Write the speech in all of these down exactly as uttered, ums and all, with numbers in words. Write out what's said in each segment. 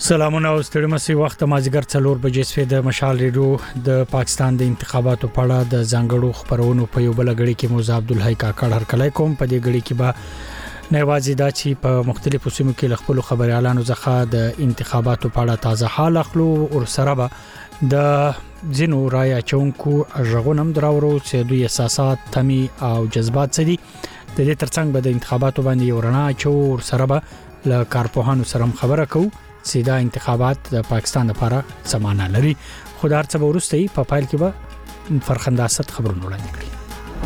سلامونه او ستړي مسي وخت مازیګر څلور بجې سوي د مشال ریډیو د پاکستان د انتخاباتو په اړه د ځانګړو خبرونو په یو بل غړي کې موسی عبدالحی کاکړ هرکلای کوم په دې غړي کې به نوازي دا چې په مختلفو سیمو کې خپل خبري اعلان زخه د انتخاباتو په اړه تازه حال اخلو او سره به د زینو راي چونکو ژغونم دراورو چې دوی احساسات تمي او جذبات سدي د دې ترڅنګ به د انتخاباتو باندې ورنا چو سره به ل کارپوهانو سره خبره کوو سیدا انتخابات د پاکستان لپاره سمانه لري خدای څه ورسته په فایل کې به فرخنداست خبرونه وړاندې کړي.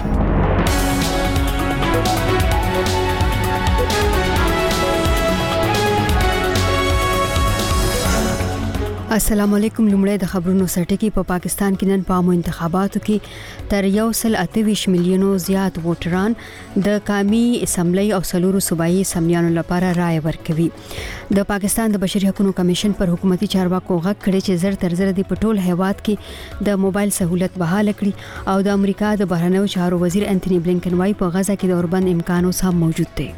السلام علیکم. لومړی د خبرونو سرټکی په پا پاکستان کې نن په عامو انتخاباتو کې تر یو سل اته ویشت میلیونو زیات ووټران د قومي اسمبلی او سلورو صوبایي اسمبلیانو لپاره رائے ورکوي. د پاکستان د بشري حقوقو کمیشن پر حکومتي چارواکو غږ کړی چې زر تر زر د پټول هیواد کې د موبایل سہولت بحال کړي او د امریکا د بهرنیو چارو وزیر انټونی بلینکن وايي په غزا کې د اوربند امکانو سم موجود دي.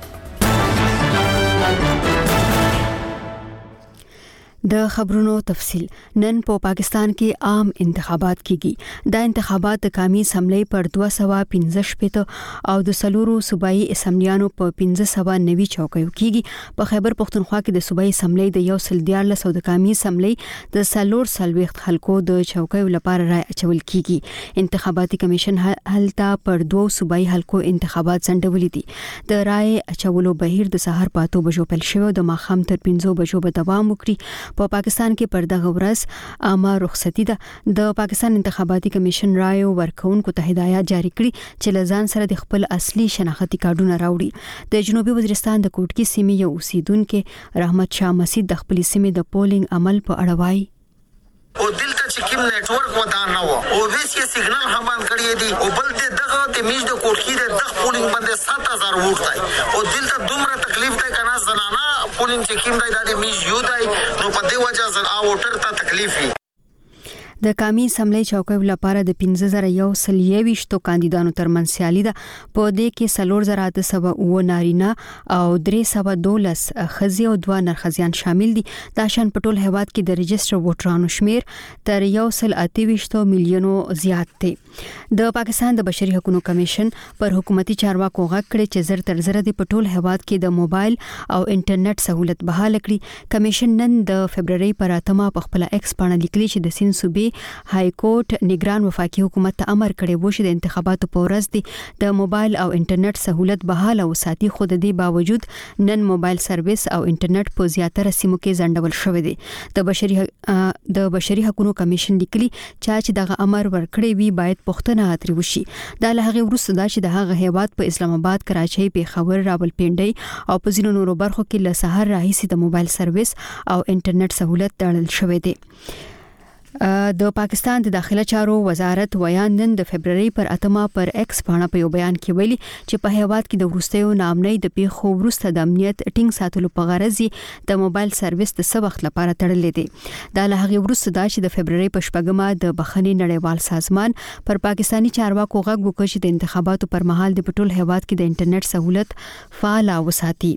د خبرونو تفصیل. نن په پا پاکستان کې عام انتخابات کیږي. دا انتخابات د قومي اسمبلی پر دوه سوه پنځه شپږ او د سلورو صوبایي اسمبلیانو په پنځه سوه نوي چوکیو کیږي. په خیبر پختونخوا کې د صوبایي اسمبلی د یو سل دیارلس او د قومي اسمبلی د سلور سلويخت خلکو د چوکیو لپاره رائے اچول کیږي. انتخاباتي کمیشن هلته پر دوه صوبایي حلقو انتخابات ځنډولې دي. د رائے اچولو بهیر د سحر پاتو بجو پیل شوی او د ماخام تر پنځو بجو به دوام وکړي. په پا پاکستان کې پر دغه ورځ عامه رخصتي ده. د پاکستان انتخاباتي کمیشن رائے ورکوونکو ته هدایت جاری کړي چې لزان سره د خپل اصلي شناختی کارډونه راوړي. د جنوبي وزیرستان د کوټکی سیمې یو اوسیدونکو رحمت شاه مسجد د خپل سیمې د پولینګ عمل په اړه وایي او دلته چې کوم نتورک ودا نه و او ویس یې سیګنال هم باندې کړی دی او بل دې دغه د میج د کوټکی د دغه پولینګ باندې سات هزار ووټ دی او دلته دومره تکلیف دی کنه زنانه پولینګ چې کوم دی د میج یو دی نو په دې وجه زن او ووټر ته تکلیف وي. د قومي اسمبلی چوکیو لپاره د پنځه زره یو سل یويشتو کاندیدانو ترمنځ سیالي ده. په دې کې سلور زره اته سوه اووه نارینه او درې سوه دولس ښځې او دوه نرښځیان شامل دي. دا شان په ټول هیواد کې د رجسټر ووټرانو شمیر تر یو سل اته ویشتو میلیونو زیات دی. د پاکستان د بشري حقوقو کمیشن پر حکومتي چارواکو غږ کړی چې زر تر زر د په ټول هیواد کې د موبایل او انټرنیټ سہولت بحال کړي. کمیشن نن د فبرवरी پر اتمه په خپل ایکس باندې لیکلي چې د سین صوبې های کورټ نگران وفاقي حکومت ته امر کړی و چې د انتخاباتو په ورځ د موبایل او انټرنیټ سہولت بحال او ساتي. خو د دې باوجود نن موبایل سرویس او انټرنیټ په زیاتره سیمو کې ځنډول شوی دی. د بشري د بشري حقوقو کمیشن لیکلي چې دغه امر ورکړی وی باید پښتنه اتري وشي. دا له هغه وروسته دا چې د هغه هیواد په اسلام آباد، کراچۍ، پیښور، راولپنډي او په ځینو نورو برخو کې له سحر راهیسې د موبایل سرویس او انټرنیټ سہولت تړل شوی دی. د پاکستان د داخله چارو وزارت ویان نن د فبرवरी پر اتمه پر ایکس باندې په یو بیان کې ویلي چې په هیواد کې د ورستیو نامنۍ د پیښو ورسته د امنیت ټینګ ساتلو په غرض د موبایل سرویس د څه وخت لپاره تړلې دي. دا له هغه ورسته دا چې د فبرवरी په شپږمه د بخښنې نړیوال سازمان پر پاکستانی چارواکو غږ وکړ چې د انتخاباتو پر مهال د پټول هیواد کې د انټرنیټ سہولت فعال وساتي.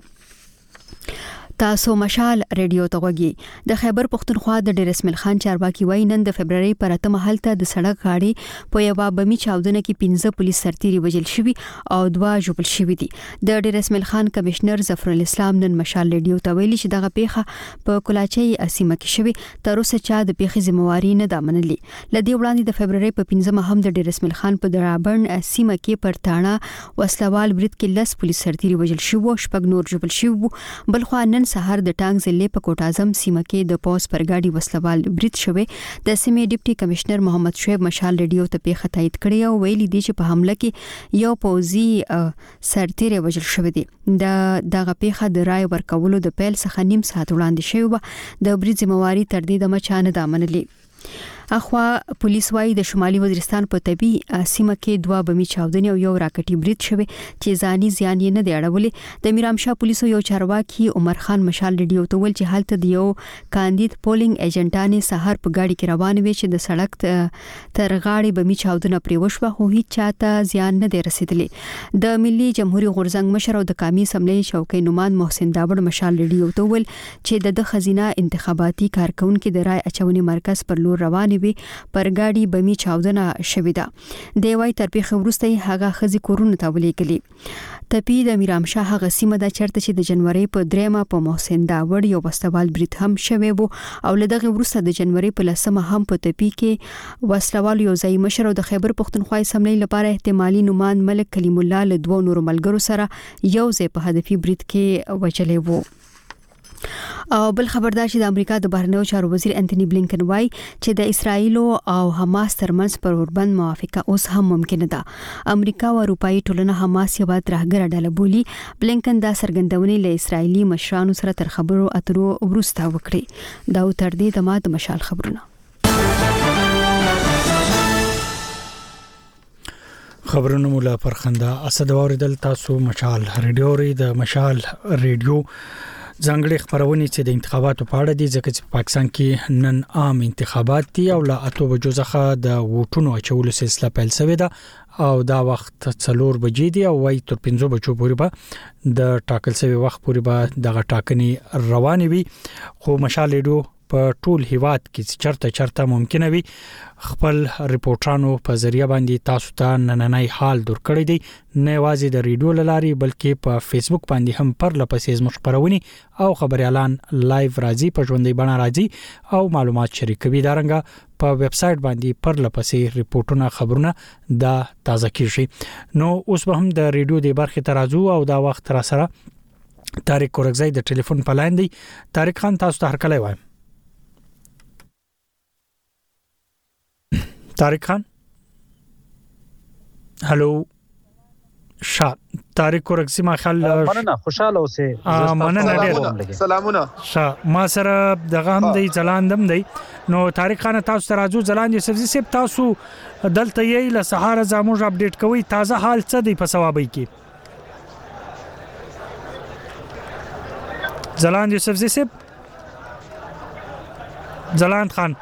تاسو مشال ریډیو ته وګورئ. د خیبر پختونخوا د ډیر اسماعیل خان چارواکي وایي نن د فبرवरी پر اتمه هلته د سړک غاړې په یو بمي چاودنه کې پنځه پولیس سرتیري وژل شوي او دوه ژوبل شوي دي. د ډیر اسماعیل خان کمشنر ظفر الاسلام نن مشال ریډیو ته ویلي چې دغه پیښه په کلاچۍ اسیمه کې شوي. تر اوسه چا د پیښې ذمہواری نه ده منلې. لدی وړاندې د فبرवरी په پنځمه هم د ډیر اسماعیل خان په درابن اسیمه کې پر تاڼه وسلوال برید کې لس پولیس سرتیري وژل شوي او شپږ نور ژوبل شوي. بل خو نن سحر د ټانګ ضلع په کوټ اعظم سیمه کې د پوس پر گاډي وسلوال برید شوی. د سیمې ډیپټي کمشنر محمد شعیب مشال ریډیو ته پیښه تایید کړې او ویلي دی چې په حمله کې یو پوزي سرتیری وژل شوی دی. د دغه پیښه د رائے ورکولو د پیل څخه نیم ساعت وړاندې شوی و. د برید ذمہواری تر دې د مچانه د منلې. اخوا پولیس وايي د شمالي وزیرستان په طبي سیمه کې دوه بمي چاودنې او یو راکټي برید شوه چې ځاني زیان یې نه دی اړولې. د میرامشاه پولیسو یو چارواکي عمر خان مشال ریډیو ته ویل چې حالت د یو کاندید پولینګ ایجنټانې سحر په گاډي کې روان وي چې د سړک تر غاړې بمي چاودنه پرې وشوه خو هیڅ چاته زیان نه دی رسیدلی. د ملي جمهوریت غورځنګ مشر او د قومي اسمبلی چوکۍ نومان محسن داوړ مشال ریډیو ته ویل چې د خزینه انتخاباتي کارکونکو د رای اچونې مرکز پر لور روان وي پر گاډي بمي چاودنه شوې ده. دی وايي تر پیښه وروسته هغه خزي کورونه ته ولېږلي. تپی د میرامشاه هغه سیمه د چرته چې د جنوري په دریمه په محسن داوړ یو وسلوال برید هم شوی وو او لدغه وروسته د جنوري په لسمه هم په تپی کې وسلوال یو ځای مشر او د خیبر پختونخوا اسمبلی لپاره احتمالي نومان ملک کلیم الله له دوه نور ملګرو سره یو ځای په هدفي برید کې وچلې وو. او بل خبردار چې د امریکا د بهرنیو چارو وزیر انټونی بلینکن وايي چې د اسرایل او حماس ترمنځ پر اوربند موافقه اوس هم ممکن ده. امریکا او اروپאי ټولنه حماس یو ترهګر ډله بولي. بلینکن دا څرګندونې له اسرایلی مشرانو سره تر خبرو اترو وروسته وکړي. دا تر دې د ماده مشال خبرونه خبرونه مولا پرخنده اسد اوریدل تاسو مشال ریډیو ری د مشال ریډیو ځانګړي خبرونه چې د انتخاباتو په اړه دي ځکه چې پاکستان کې نن عام انتخابات دي او لا اتو بجو څخه د ووټونو اچولو سلسله پیل شوې ده او دا وخت څلور بجې دي او وای تر پنځه بجو پورې به د ټاکل شوی وخت پورې به دغه ټاکنې روانې وي. خو مشال ریډیو په ټول هیواد کې چرته چرته ممکنه وي خپل ریپورټرانو په ذریعہ باندې تاسو ته نننۍ حال دور کړی دی. نه یوازې د ریډیو لاري بلکې په فیسبوک باندې هم پر لپسې زموږ خبرونه او خبري اعلان لایو راځي په ژوندۍ بڼه راځي او معلومات شریکوي. دا رنګه په ویب سټ باندې پر لپسې ریپورټونه خبرونه دا تازه کیږي. نو اوس به هم د ریډیو د برخې ترازو او دا وخت را سره طارق کورګزی د ټلیفون په لاین دی. طارق خان تاسو ته هرکلی وایم. طارق خان هلو شا طارق کورګزی ما خل مننه خوشاله اوسه مننه ډیر سلامونه شا ما سره دغه هم دی ځلاندم دی. نو طارق خان تاسو ته راځو ځلاند یوسفزي سیب تاسو دلته یې له سهار زموږ اپډیټ کوي تازه حال څه دی په ثوابي کې ځلاند یوسفزي سیب ځلاند خان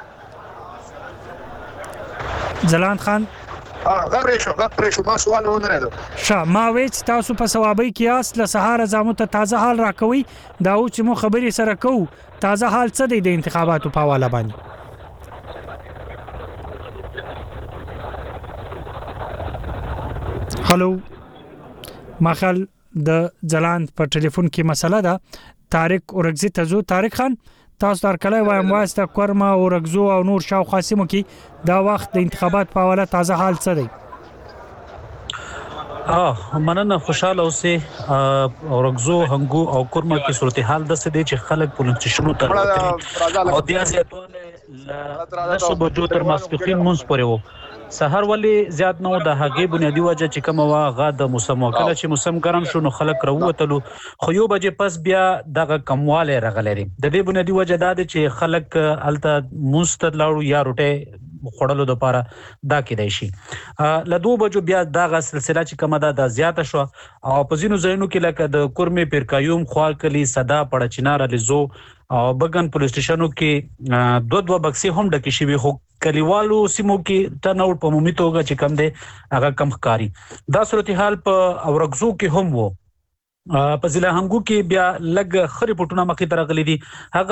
ځلاند خان غبرې شو غبرې شو ما سوال ونه لرم. شا ما وېچ تاسو په ثوابي کې اس له سهار زمو ته تازه حال راکوي دا او چې مو خبرې سره کو تازه حال څه دی د انتخاباتو په حواله باندې. هالو ماخل د ځلاند په ټلیفون کې مسله ده. طارق اورګزی تزو طارق خان تاسو تر کله وایم واسطه کورما او رغزو او نور شاو خاصمو کې دا وخت د انتخابات په حواله تازه حال څه دی؟ اه مننه خوشاله اوسه او رغزو هنګو او کورما کې صورتحال د څه دی چې خلک پولیسونو تر او د ازیاتونه له صبح جو تر ماسپخین مونږ پورې وو سحر ولی زیات نو د هغې بنیادی وجه چې کوم واغه د موسم وکړه چې موسم ګرم شو نو خلک راووتلو خو یو بجې پس بیا دغه کمواله راغلري. د دې بنیادی وجه دا ده چې خلک الته مستد لاړو یا روټه خړلو د پاره دا کېدای شي. له دوه بجو بیا دغه سلسله چې کومه ده د زیاته شو او په ځینو ځایونو کې لکه د کورمې پیرکایوم خوالکلی صدا پړه چنار لزو او بغن پولیس سټیشنو کې دوه دوه بکسي هم ډکې شوی خو کلیوالو سیمو کې ټرن اوټ په عمومي توګه چې کم دی هغه کم ښکاری. دا صورتحال په اورغزو کې هم وو. په ضلع هنګو کې بیا لګ خري پټونه مخې ته راغلي دي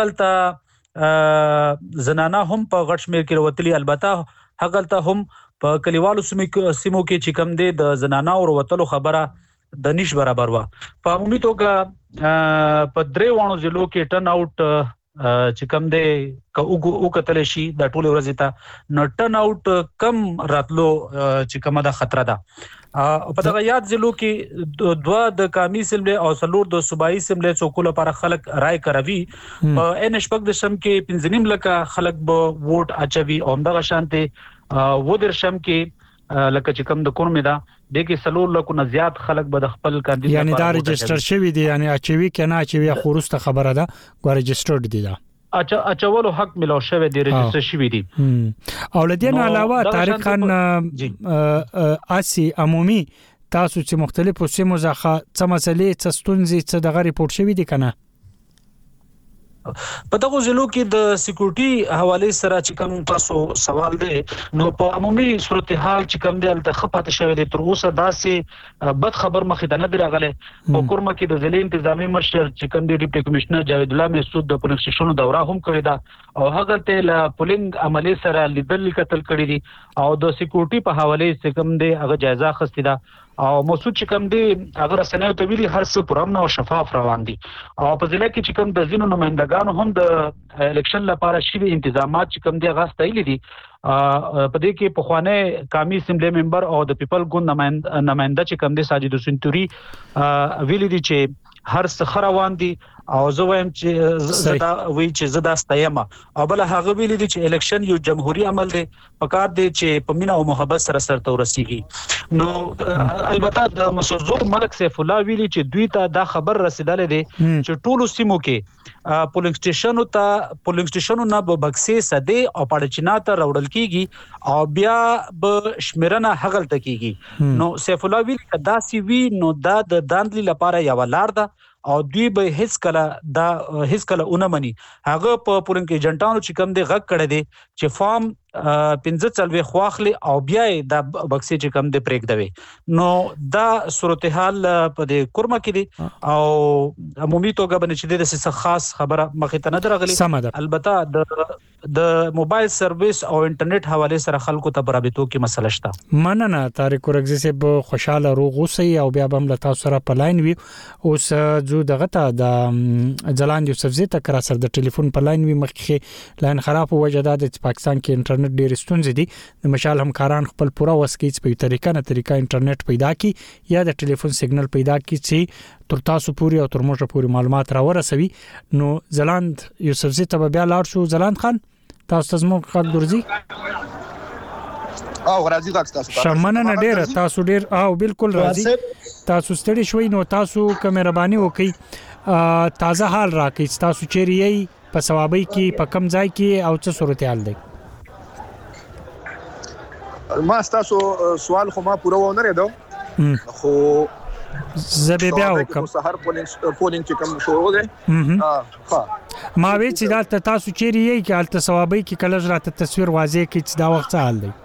هغلته زنانه هم په غټ شمیر کې وروتلي البته هغلته هم په کلیوالو سیمو کې چې کم دی د زنانه وروتلو خبره د نش برابر وا. په عمومي توګه په درې وانو ضلعو کې ټرن اوټ چې کم دی او او کتل شي د ټوله ورځې ته نو ټرن اوټ کم راتلو چې کومه د خطر ده. په دغه یاد ضلعو کې دوه د قومي اسمبلی او څلور د صوبایي اسمبلی څوکو لپاره خلک رائے کوي. په ان شپږ د شم کې پنځه نیم لکه خلک به ووټ اچوي او دغه شانته و در شم کې لکه چې کوم د کورمه ده د کې سلور لکه نه زیات خلک به د خپل کاندید یعنی دا ريجستره شوی دی یعنی اچوي کنه اچوي خورسته خبره ده ګو ريجسترډ دی دا اچولو حق ملو شوی دی رجستر شوی دی. او لدین علاوه طارق خان اسی عمومي تاسو چې مختلفو سیمو ځخه څه مسلې څه ستونزې څه دغه ریپورت شوی دي کنه؟ په دغه ځلو کې د سکیورټي حواله سره چې کوم تاسو سوال دی نو په عمومي صورتحال چې کوم دی د خپات شوی دی تر اوسه داسې بد خبر مخې ته نه درغله. په کورما کې د ضلع انتظامی مشر چې کوم دی ډیپټي کمشنر جاوید الله مسعود د پولیس سټیشن دوره هم کړی دا او هغه ته ل پولینګ عملی سره لیدل قتل کړی دي او د سکیورټي په حواله چې کوم دی هغه جایزه اخیستی دا او مسعود چې کوم دی هغه رسنیو ته ویلي هر څه پرامن او شفاف روان دي او په ځله کې چې کوم د زینو نمائندګانو هم د الیکشن لپاره شوی انتظامات چې کوم دی هغه ستایلی دي. په دې کې په خوانه قومي اسمبلی ممبر او د پیپل ګوند نمائنده چې کوم دی ساجد سنتوري ویلي دي چې هر څه روان دي او زه وایم چې زدا وی چې زدا ستایمه او بل هغه ویلي دي چې الیکشن یو جمهوریت عمل دی پکار دی چې په مینا او محبت سره سره ورسیږي. نو البته د مسعود ملک سیف الله ویلي چې دوی ته دا خبر رسیدلې دي چې ټولو سیمو کې پولینګ سټیشن ته پولینګ سټیشن نه به بکسې سده او پړچینا ته راوړل کیږي او بیا به شمیرنه هغل تکیږي. نو سیف الله ویلي دا سی وی نو دا د داندلی لپاره یو لار ده او دوی به هیڅ کله دا هیڅ کله اونمني. هغه په پورن کې جنټانو چې کم دی غږ کړی دی چې فارم پنځه چلوي خواخلي او بیا د بکسې چې کم دی پریک دی. نو دا صورتحال په د کورما کې دی او عمومي توګه باندې چې د څه خاص خبره مخې ته نه درغلي. البته د د موبایل سرویس او انټرنیټ حواله سره خلکو ته برابرتو کې مسله شته. مننه طارق ورغزي سه به خوشاله روغ اوسئ او بیا به هم تاسو سره په لاین وي. اوس جو دغه ته د ځلاند یوسفزي ته کرا سره د ټلیفون په لاین وي مخکې لاین خراب وجه د پاکستان کې انټرنیټ ډېر ستونزې دي. د مشال همکاران خپل پوره وسکیچ په طریقه نه طریقه انټرنیټ پیدا کی یا د ټلیفون سیګنل پیدا کی چې تر تاسو پوری او تر موږ پوری معلومات را ورسوي. نو ځلاند یوسفزي ته بیا لاړ شو. ځلاند خان تاسو تاسو خلک درځي او راځي تاسو شمنه نه ډیر تاسو ډیر او بالکل راځي تاسو ستړي شوي نو تاسو کمرباني وکي تازه حال راکې تاسو چیرې یې په ثوابي کې په کم ځای کې او څه صورتحال دی. ما تاسو سوال خو ما پوره ونه ریدو خو زبې بیا وکم سحر پولینګ پولینګ چې کوم شروع ده ها ما وی چې دا تاسو چیرې یې کې الته ثوابي کې کله راته تصویر واضح کې چې دا وخت حال دی.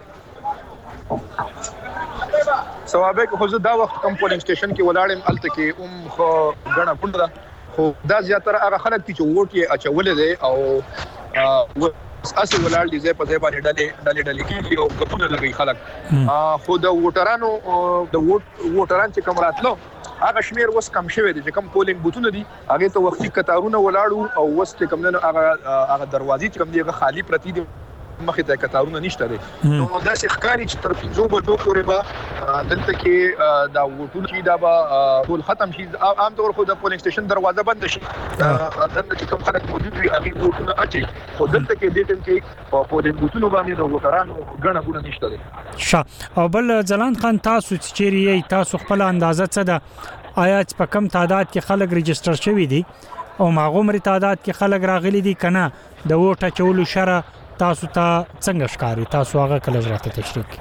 ثوابي خو زه دا وخت کوم پولینګ سټیشن کې ولاړم الته کې اوم خو غنا پونده خو دا زیاتره هغه خلک چې ووټ یې اچولې دي او اساسي ولال دي زه په ځای باندې ډلې ډلې ډلې کې او کپونه لګي خلک خو د ووټرانو د ووټ ووټران چې کوم راتلو هغه شمیر وس کم شوی دي چې کوم پولینګ بوتونه دي هغه ته وختي کتارونه ولاړو او وس چې کوم نه هغه هغه دروازې چې کوم دی هغه خالی پرتی دي مخې ته کتارونه نشته دي. نو دا چې ښکاری چې تر پنځو بجو پورې به دلته کې دا ووټونه چې دا به ټول ختم شي. عام طور خو د پولینګ سټیشن دروازه بند شي دلته چې کوم خلک موجود وي هغه ووټونه اچي خو دلته کې د ټیم کې په پولینګ بوتونو باندې د ووټرانو غڼه غوڼه نشته دي. ښه او بل ځلاند خان تاسو چیرې یې تاسو خپل اندازه څه ده آیا په کم تعداد کې خلک ريجستره شوي دي او ماغومري تعداد کې خلک راغلي دي کنه د ووټ اچولو شره تاسو ته څنګه ښکاری تاسو هغه کله راته تشریح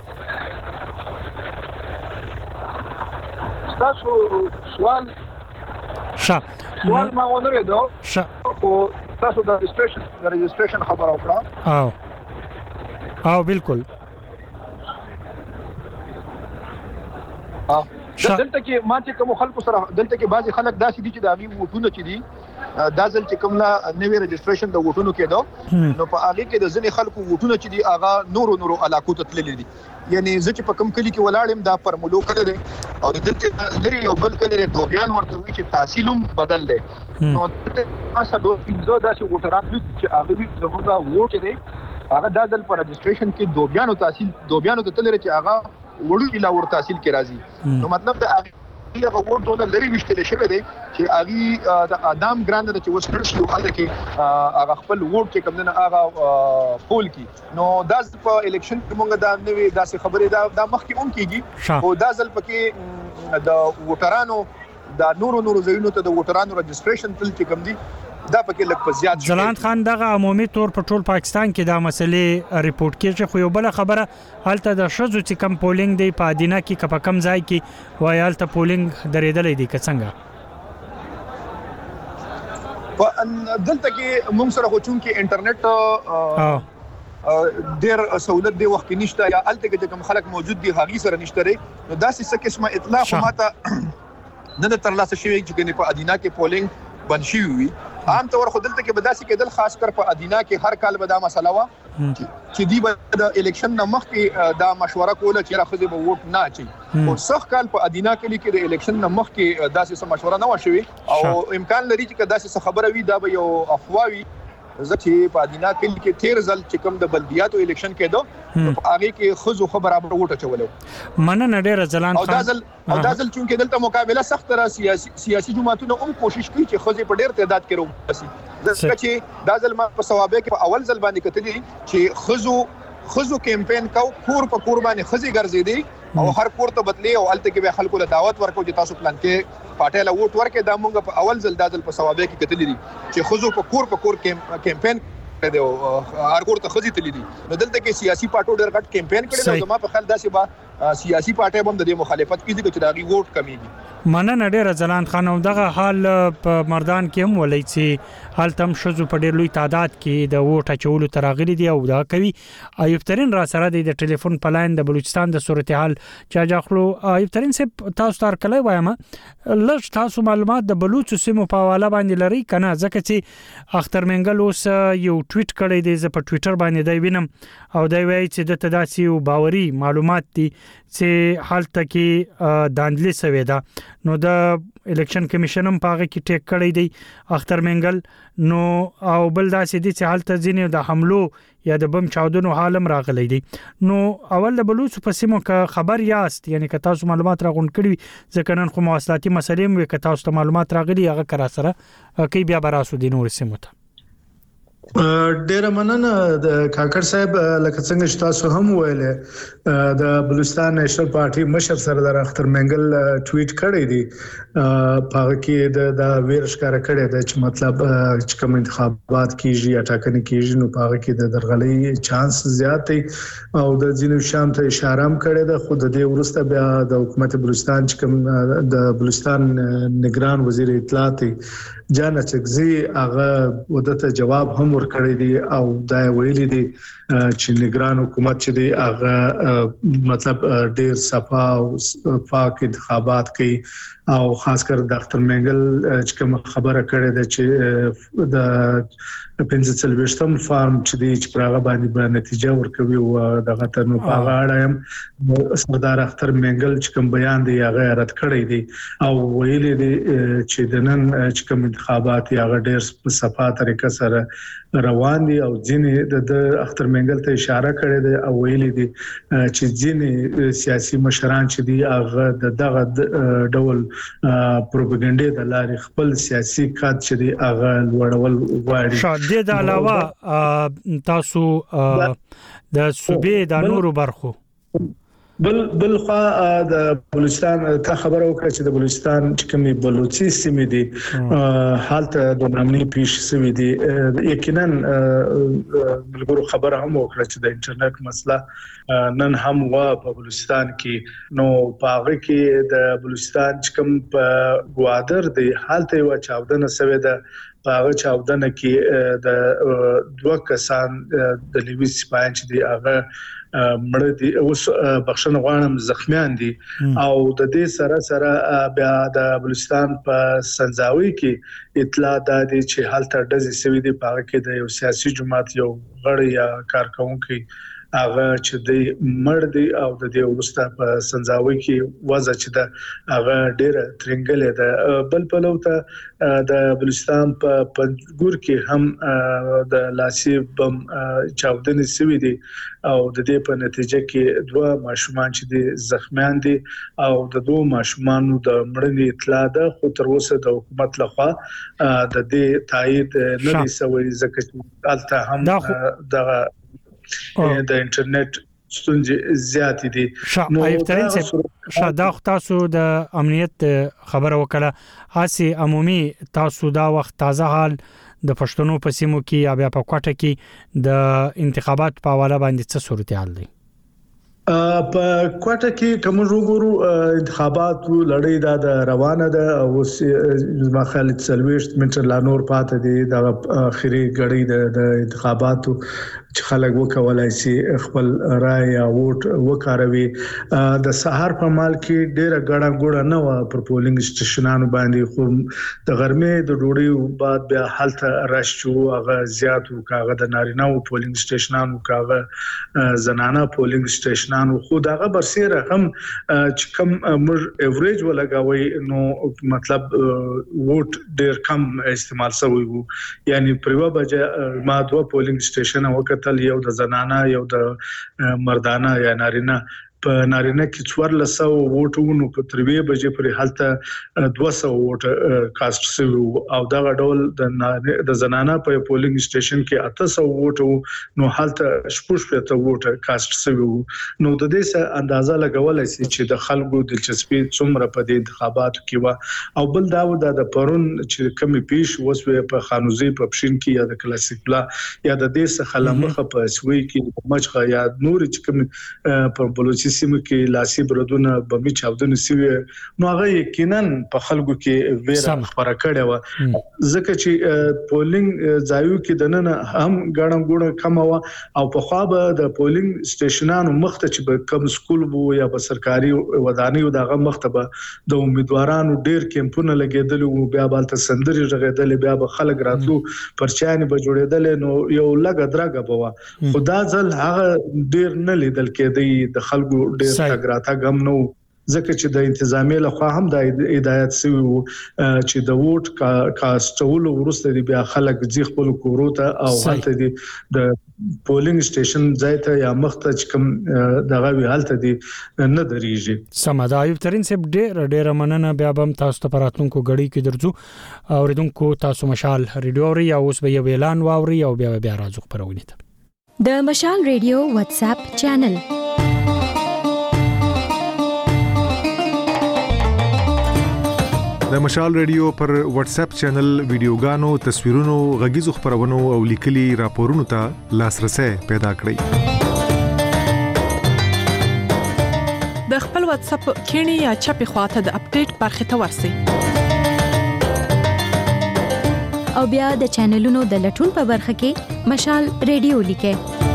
تاسو سوال ښه سوال ما ونه ریدو ښه او تاسو د ريجستریشن د ريجستریشن خبر اوکړه او او بالکل ها دلته کې ما چې کوم خلکو سره دلته کې بعضي خلک داسې دي چې د اغي ووټونه چې دي دا ځل چې کوم لا نوې ريجستریشن د ووټونو کېدو نو په هغه کې د ځنې خلکو ووټونه چې دي هغه نورو نورو علاقو ته تللي دي. یعنی زه چې په کوم کلی کې ولاړم دا پرملو کړی دی او دلته لري یو بل کلی دی دوبیان ورته وی چې تحصیلوم بدل دی. نو تاسو دوه پنځه داسې ووټران چې هغه زموږ ووټ دی هغه د ځل پر ريجستریشن کې دوبیانو تحصیل دوبیانو ته تللی چې هغه وړو اله ور تحصیل کې راځي. نو مطلب دا هغه ووټ ډول لري وشتل شوی دی چې هغه د ادم ګراند چې وسټر شو هغه کې هغه خپل ووټ کې کوم نه هغه پول کی. نو دا په الیکشن کې موږ دا نوې داسې خبرې دا د مخکې اون کیږي او دا ځل پکې د ووټرانو د نورو نورو ځایونو ته د ووټرانو ريجستریشن تل کې کوم دي دا پکې لږ په زیات ځلاند خان دغه عمومي تور په ټول پاکستان کې دا مسلې ریپورت کیږي خو یو بل خبره هلته د شذو چې کم پولینګ دی په ادینه کې کپ کم ځای کې وای هلته پولینګ درېدلې دی که څنګه په دلته کې موږ سره خو چون کې انټرنیټ ډیر سہولت دی وخت نشته یا الته کې کوم خلک موجود دي هغه سره نشته نو دا څه قسمه اطلاع خو ماته نه تر لاسه شوی چې په ادینه کې پولینګ بند شي وي عام طور خو دلته کې بداسي کېدل خاص کر په ادینه کې هر کال به دا مسله وا چې دی به د الیکشن نه مخکې دا مشوره کوله چې راخذ به ووټ نه اچي او څخه کال په ادینه کې کې د الیکشن نه مخکې داسې څه مشوره نه وشوي او امکان لري چې داسې څه خبره وي دا به یو افواوي ځکه په ادینه کې کې تیر ځل چې کوم د بلدیاتو الیکشن کېدو په هغه کې خزو خبره به وټه چولو مننه ډیر ځلان خان او دازل او دازل چې دلته مقابله سخت را سیاسي سیاسي جماعتونو هم کوشش کوي چې خزو په ډیر تعداد کې روباسي ځکه چې دازل ما په ثوابه کې په اول ځل باندې کتلې چې خزو خزو کمپاین کو کور په قرباني خزي ګرځېدي او هر کور ته بدلی او الته کې به خلکو له دعوت ورکو چې تاسو پلان کې پټه لا ووټ ورکې دا مونږ په اول ځل دازل په ثوابه کې کتلې دي چې خزو په کور په کور کمپاین کړي او هر کور ته خزي تللی دي نو دلته کې سیاسي پارټو ډېر غټ کمپاین کړي او ما په خیال داسې با سیاسي پارټي هم د مخالفت کې چې داغي ووټ کمیږي مننه ډیر ځلان خان او دغه حال په مردان کې هم ولې چې حال تم شذو په ډیر لوی تعداد کې د ووټ اچولو تراغلي دي او دا کوي ایوب ترين را سره د ټلیفون په لاین د بلوچستان د صورتحال چا جاخلو ایوب ترين سه تاسو تر کله وایم لږ تاسو معلومات د بلوچ سیمو په حواله باندې لري کنه ځکه چې اختر منګل اوس یو ټویټ کړی دی په ټوئیټر باندې دی وینم او دی وایي چې د تداسي او باوري معلومات دي چې حالت کې داندلي سوي دا نو د الیکشن کمیشن هم پاغه کې ټیک کړی دی اختر منګل نو او بل داسې دي چې حالت ځینې د حملو یا د بم چاودنو حالم راغلی دی نو اول د بلوچ په سیمو کې خبر یاست یعنی که تاسو معلومات راغون کړی ځکه نن خو مواصلاتي مسلې مې که تاسو ته معلومات راغلي هغه کرا سره کې بیا براسو دي نور سیمو ته ډیر مننه د کاکړ صاحب لکه څنګه چې تاسو هم ویل د بلوچستان نېشنل پارټي مشر سردار اختر منګل ټویټ کړی دی په کې د د ویرش کار کړی دی چې مطلب چې کوم انتخابات کیږي یا ټاکنې کیږي نو په کې د درغلۍ چانس زیات دی او د ځینو شام ته اشاره هم کړې ده خو د دې ورسته بیا د حکومت بلوچستان چې کوم د بلوچستان نگران وزیر اطلاعات جانا چکزي هغه ودته جواب هم ورکړی دی او دا ویلي دی چې نگران حکومت چې دی هغه مطلب ډیر صفا او پاک انتخابات کوي او خاص کر د اختر منګل چې کوم خبره کړې ده چې د پنځه څلويشتم فارم چې دی چې پراغه باندې به نتیجه ورکوي او دغه ته نو په غاړه سردار اختر منګل چې کوم بیان دی هغه رد کړی دی او ویلي دی چې د نن چې کوم انتخابات هغه ډیر په صفا طریقه سره روان دي او ځینې د اختر منګل ته اشاره کړې ده او ویلي دي چې ځینې سیاسي مشران چې دي هغه دغه ډول پروپاګاندا د لارې خپل سیاسي کات چې دی هغه لوړول غواړي شاده د علاوه تاسو د صوبې د نورو برخو بل بل خو د بلوچستان ته خبر وکړه چې د بلوچستان چې کومي بلوچي سیمې دي حالت د نامني پیش سوي دي یقینا بلګورو خبره هم وکړه چې د انټرنیټ مسله نن هم وا په بلوچستان کې نو پاغه کې د بلوچستان چې کوم په ګوادر دی حالت یو چاودنه سوي ده پاغه چاودنه کې د دوه کسان د لیوي سپاین چې دی هغه مړ دي اوس بخښنه غواړم زخمیان دي او د دې سره سره بیا د بلوچستان په سنځاوي کې اطلاع ده چې حالت ډزې سوي دي په کې د یو سیاسي جماعت یو غړی یا کارکونکو هغه چې د مړ دي او د دې ورسته په سنځاوي کې وضع چې د هغه ډیره ترنګلې ده بل په لوته د بلوچستان په پنځګور کې هم د لاسي بم چاودنې سوي دي او د دې په نتیجه کې دوه ماشومان چې دي زخمیان دي او د دوه ماشومانو د مړنې اطلاع ده خو تر اوسه د حکومت لخوا د دې تایید نه دي سوي ځکه چې الته هم دغه د انټرنیټ ستونزې زیات دي نو ایفترین شاده تاسو د امنیت خبره وکړه هاسي عمومي تاسو دا وخت تازه حال د پښتنو په سیمو کې یا بیا په کوټه کې د انتخابات په حواله باندې څه صورتحال دی؟ په کوټه کې کوم وګورو انتخابات لړۍ د روانه ده او ما خالد سلويشت منټر لا نور پاتې دي د اخري غړي د انتخاباتو چې خلک وکولای شي خپل رائے یا ووټ وکاروي. د سهار په مال کې ډېر غړا غوړه نه و پر پولینګ سټیشنانو باندې، خو د غرمې د ډوډۍ بعد بیا حالت راشو هغه زیات او کاغه د نارینه او پولینګ سټیشنانو کاغه زنانه پولینګ سټیشنانو خو داغه برسره هم چې کم مر ایوریج ولګاوي نو مطلب ووټ ډېر کم استعمال شوی وو. یعنی پروا بجه ما دوه پولینګ سټیشن وکړ یو د زنانه یو د مردانه یا نارینه. په نارینه کې څوارلس سوه ووټونه په تروي بجې پر حالت دوه سوه ووټ کاست شوی او دا ډول د د زنانه په پولینګ سټیشن کې اته سوه ووټ نو حالت شپږ پته ووټ کاست شوی نو د دې څخه اندازه لګولای شي چې د خلکو دلچسپي څومره په دې انتخاباتو کې و. او بل دا و د پرون چې کمی پیش وسوي په خانوزي په پښین کې یا د کلاسیک بلا یا د دې څخه لمخه په سوي کې مچخه یا نور چې کمی په بلوچستان سیمه کې لاسي بردونه بمي چاودنه سوي نو هغه یقینا په خلکو کې ویره خبره کړې و. ځکه چې پولینګ ځایو کې دنه هم ګڼم ګوڼه کم و او په خوا به د پولینګ سټیشنانو مخته چې کم سکول وو یا په سرکاري ودانیو دغه مخته به د امیدوارانو ډیر کیمپونه لګیدل او بیا بالته سندري رغیدل بیا به خلک راتلو پرچاني به جوړیدل نو یو لګ درګه بوا. خدا ځل هغه ډیر نه لیدل کېدی د خلکو ډېر تګراته غم نو ځکه چې د انتظامیه له خوا هم د هدایت سوي وو چې د ووټ کاستولو وروسته دی بیا خلک ځي خپل کورو ته او هلته دی د پولینګ سټیشن ځای ته یا مخته چې کوم دغه وی هلته دی نه درېږي. سمه ده ایوب ترين صاحب ډېر ډېر مننه. بیا هم تاسو ته پراتونکو غړي کې درځو اوریدونکو تاسو مشال ریډیو اوري یا اوس به یو اعلان واوري او بیا بیا راځو خبرونه ته د مشال ریډیو واتس اپ چینل. د مشال ریډیو پر واتس اپ چینل ویډیوګانو، تصویرونو، غږیزو خبرونو او لیکلي راپورونو ته لاسرسي پیدا کړئ. د خپل واتس اپ کینی یا چپی خواته د اپډیټ برخه ته ورسئ او بیا د چینلونو د لټون په برخه کې مشال ریډیو لیکئ.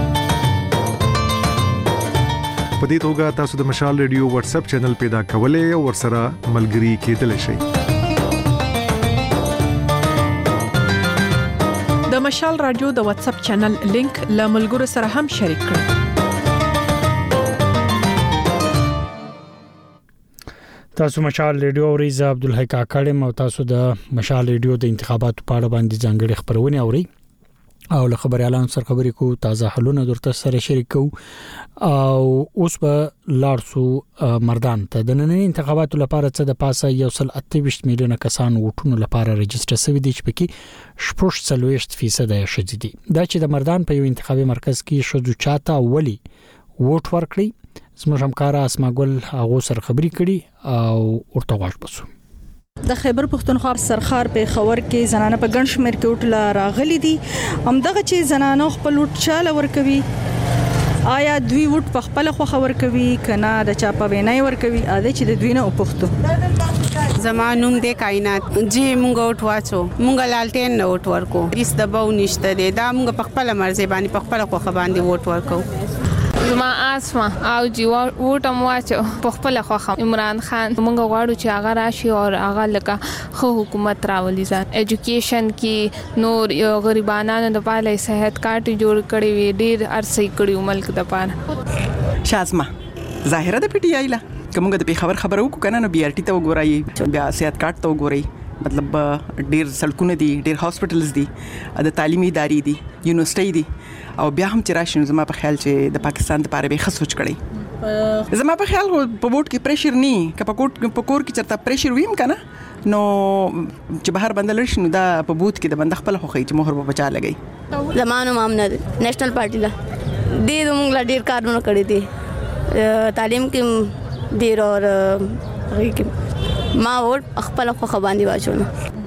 په دې توګه تاسو د مشال ریډیو واتس اپ چینل پیدا کولای او ورسره ملګري کېدلی شئ. د مشال رادیو د واتس اپ چینل لینک له ملګرو سره هم شریک کړئ. تاسو مشال ریډیو اورئ. زه عبدالحی کاکړم او تاسو د مشال ریډیو د انتخاباتو په اړه باندې ځانګړي خبرونه اورئ او له خبريالانو سره خبرې کوو، تازه حلونه درته سره شریک کوو. او اوس په لارسو مردان ته د نننۍ انتخاباتو لپاره څه د پاسه یو سل اته ویشت میلیونه کسان ووټونو لپاره ريجستره شوي دي چې پکې شپږ څلوېښت فیصد یې ښځې دي. دا چې د مردان په یو انتخابي مرکز کې ښځو چاته ولي ووټ ورکړي زموږ همکار اسماګل هغه سره خبرې کړي او ورته واښ بسو. د خیبر پښتونخوا سرخار په خبر کې زنانه په ګڼ شمېر کې وټ لا راغلي دي. همدغه چې زنانه خپل وټ چاله ورکوي، آیا دوی وټ په خپل خو خبر کوي کنه د چا په وینای ورکوي؟ ا دې چې د دوی نه وپښتو. زمانوم د کائنات جی مونږ وټ واچو، مونږ لالټین نه وټ ورکو، هیڅ دباو نشته دی، دا مونږ په خپل مرزي باندې په خپل خو باندې وټ ورکو. زما اسما او جی وټم واچو په خپل خوخه عمران خان موږ غواړو چې هغه راشي او هغه لکه خو حکومت راولي ځان اډوکیشن کې نور یو غریبانو د پاله صحت کارت جوړ کړي وي ډیر ارسي کړي ملک د پاره. شازما ظاهره د پی ټی آی لا کومه د خبر خبرو کو کنه نو بي ار ټي ته وګورئ، بیا صحت کارت ته وګورئ، مطلب ډیر سړکونه دي، ډیر هاسپټلز دي، د تعلیمي ادارې دي، یونیورسيټي دي او بیا هم چې راشي زما په خیال چې د پاکستان لپاره به خصوص کړي. زما په خیال په ووټ کې پریشر نه که په کوټ په کور کې چرته پریشر ویم کنه نو چې بهر بندل شي نو دا په بوت کې د بند خپل خوخي چې مهر په بچا لګي. زمانو مامنه نېشنل پارټي لا دې موږ لا ډیر کارونه کړی دي، تعلیم کې ډیر اور ما ووټ خپل خو باندې واچو.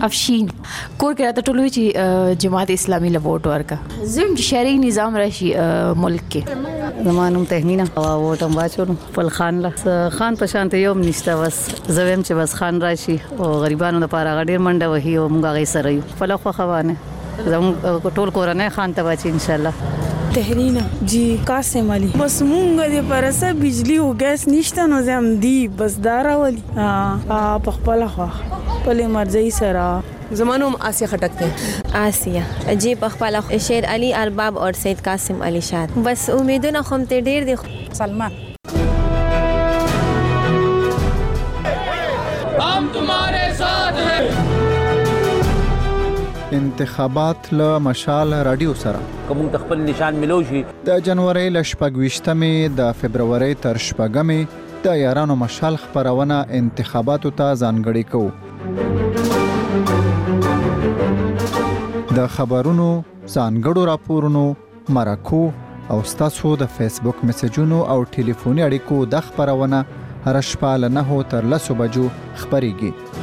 افشین کور کې راته ټولوي چې جماعت اسلامي له ووټ ورکا زم شرعي نظام راشي ملک کې زمانوم تهمینه او ووټم واچو فل خان له خان په شانته یو نشته بس زویم چې بس خان راشي او غریبانو لپاره غډیر منډه وهي او موږ غي سره یو فل خو خوانه زم ټول کورنۍ خان ته واچي ان شاء الله تهرینا جی قاسم علي بس مونږ دې پرسه بجلی او ګاس نشته نو زم دی بس داراولي ها په خپل خو په مرزي سره زمانوم آسیہ خټک ته آسیہ جی په خپل شیر علي ارباب اور سید قاسم علي شاد بس امیدونه خم ته ډیر دي سلمان हम तुम्हारे साथ हैं انتخابات له مشال رادیو سره کوم تخپل نشان ملو شي د جنوري ل شپږويشتمې د فبرवरी تر شپږمې د یارانو مشال خبرونه انتخاباتو ته ځانګړي کوو د خبرونو ځانګړو راپورونو مرکو او ستاسو د فیسبوک میسجونو او ټلیفوني اړیکو د خبرونه هر شپه له نه تر لسو بجو خبريږي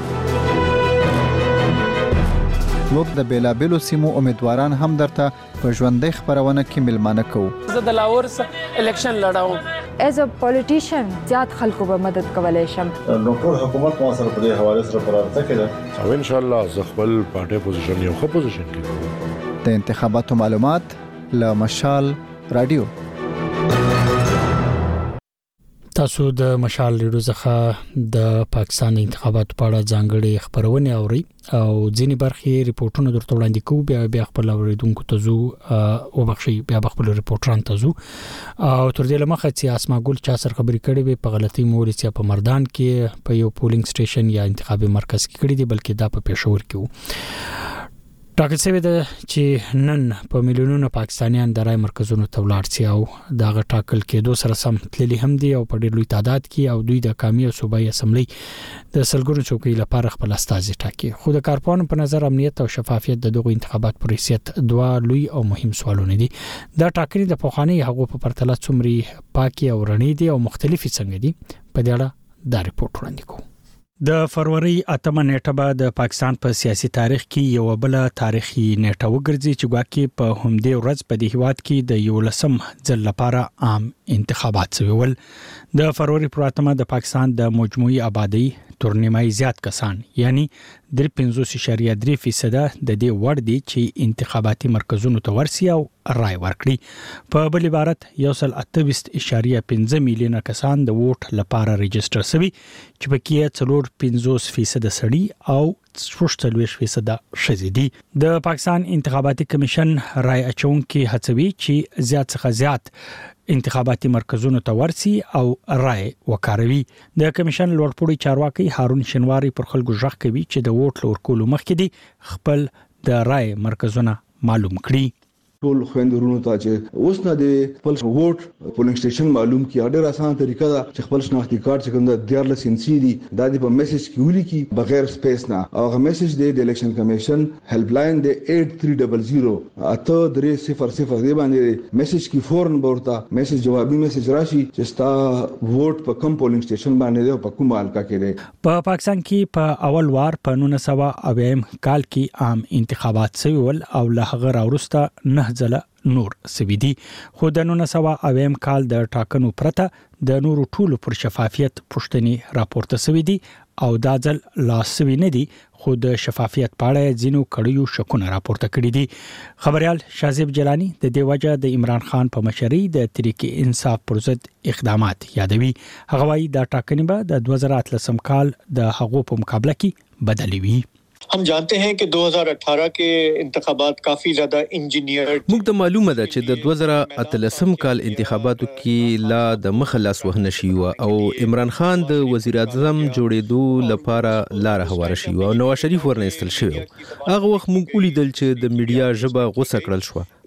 موږ د بیلابلو سیمو امیدواران هم درته په ژوندۍ خبرونه کې ملمانه کوو زه د لاهور سره الیکشن لړاوم ایز ا پولیټیشن زیات خلکو به مدد کولای شم نو ټول حکومت مو سره په دې حواله سره پرارته کړه او ان شاء الله زه خپل پارټي پوزیشن یو ښه پوزیشن کې د انتخاباتو معلومات له مشال رادیو تاسو د مشال ریډیو څخه د پاکستان انتخاباتو په اړه ځانګړي خبرونه اوري او ځینی برخې ریپورتونه درته وړاندې کوو بیا بیا خپل اوریدونکو ته زو او بخشي بیا خپل ریپورټران ته زو او تر دې لمخه چې اسما ګل چا سره خبرې کړې وي په غلطي موري چې په مردان کې په یو پولینګ سټیشن یا انتخابي مرکز کې کړې دي بلکې دا په پېښور کې وو ټاکل شوی دی چې نن په میلیونونو پاکستانیان د رای مرکزونو ته ولاړ شي او دا غ ټاکل کېدو سره سم تللی هم دي او په ډېر لوی تعداد کې او دوی د قومي او صوبایي اسمبلی د سلګونو چوکۍ لپاره خپل استازي ټاکي خو د کارپانو په نظر امنیت او شفافیت د دغه انتخابات پر حیثیت دوا لوی او مهم سوالونه دي دا ټاکنې د پوخاني هغه په پرتله څومره پاکي او رڼې دي او مختلفي څنګه دي په دې اړه دا ریپورت وړاندې کوو د فروری اتمه نیټه به د پاکستان په سیاسي تاریخ کې یو بل تاریخي نیټه وګرځي چې ګواکې په همدې ورځ په دې هیواد کې د یو لسم ځل لپاره عام انتخابات شوي ول د فروری پر اتمه د پاکستان د مجموعي آبادی تر نیمای زیات کسان یعنی د پنځوس اشاریه درې فیصد د دې وړ دي چې انتخاباتي مرکزونو ته ورسي او رای ورکړي په بل عبارت یو سل اته ویشت اشاریه پنځه میلیونه کسان د ووټ لپاره ريجستره شوي چې پکې څلور پنځوس فیصد سړي او شپږ فیصد ښځې دي د پاکستان انتخاباتي کمیشن رای اچونکي هڅوي چې زیات څخه زیات انتخاباتي مرکزونو ته ورسي او رای وکاروي د کمیشن لوړپوړي چارواکي هارون شنواری پر خلکو ژغ کوي چې د ووټ لورکولو مخکې دي خپل د رای مرکزونه معلوم کړي ټول خويندورونو ته چې اوس نه دی خپل ووټ پولینګ سټیشن معلوم کی ډېر اسانه طریقه ده چې خپل شناختی کارت چې کوم د دیارلس انسي دي د دې په میسج کې ولي کی بغیر سپیس نه او هغه میسج دی د الیکشن کمیشن هیلپ لاین دی اټ تھری صفر صفر اته درې صفر صفر دی باندې میسج کی فورن ورته میسج جوابي میسج راشي چې ستا ووټ په کوم پولینګ سټیشن باندې دی او په کوم حلقه کې دی په پاکستان کې په اول وار په نولس سوه اویا کال کې عام انتخابات شوي ول او له هغه راوروسته نه ځله نور سویدي خو د نولس سوه اویا کال د ټاکنو پرته د نورو ټولو پر شفافیت پښتني راپورته سوي دي او دا ځل لا سوي نه دي خو د شفافیت په اړه ځینو کړیو شکونه راپورته کړي دي خبريال شازیب جلانی د دې وجه د عمران خان په مشرۍ د تحریک انصاف پر ضد اقدامات یادوي هغه وايي دا ټاکنې به د دوه زره اتلسم کال د هغو په مقابله کې بدلې وي हम जानते हैं कि दो हज़ार अठारह के इंतखाबात काफी ज्यादा इंजीनियर्ड موږ ته معلومه ده چې د دوه زره اتلسم کال انتخاباتو کې لا د مخلاص وهنه شي او عمران خان د وزیر اعظم جوړېدو لپاره لار هواره شي او نواز شریف ورنستل شوی هغه وخت موږ ولیدل چې د میډیا ژبه غوسه کړل شو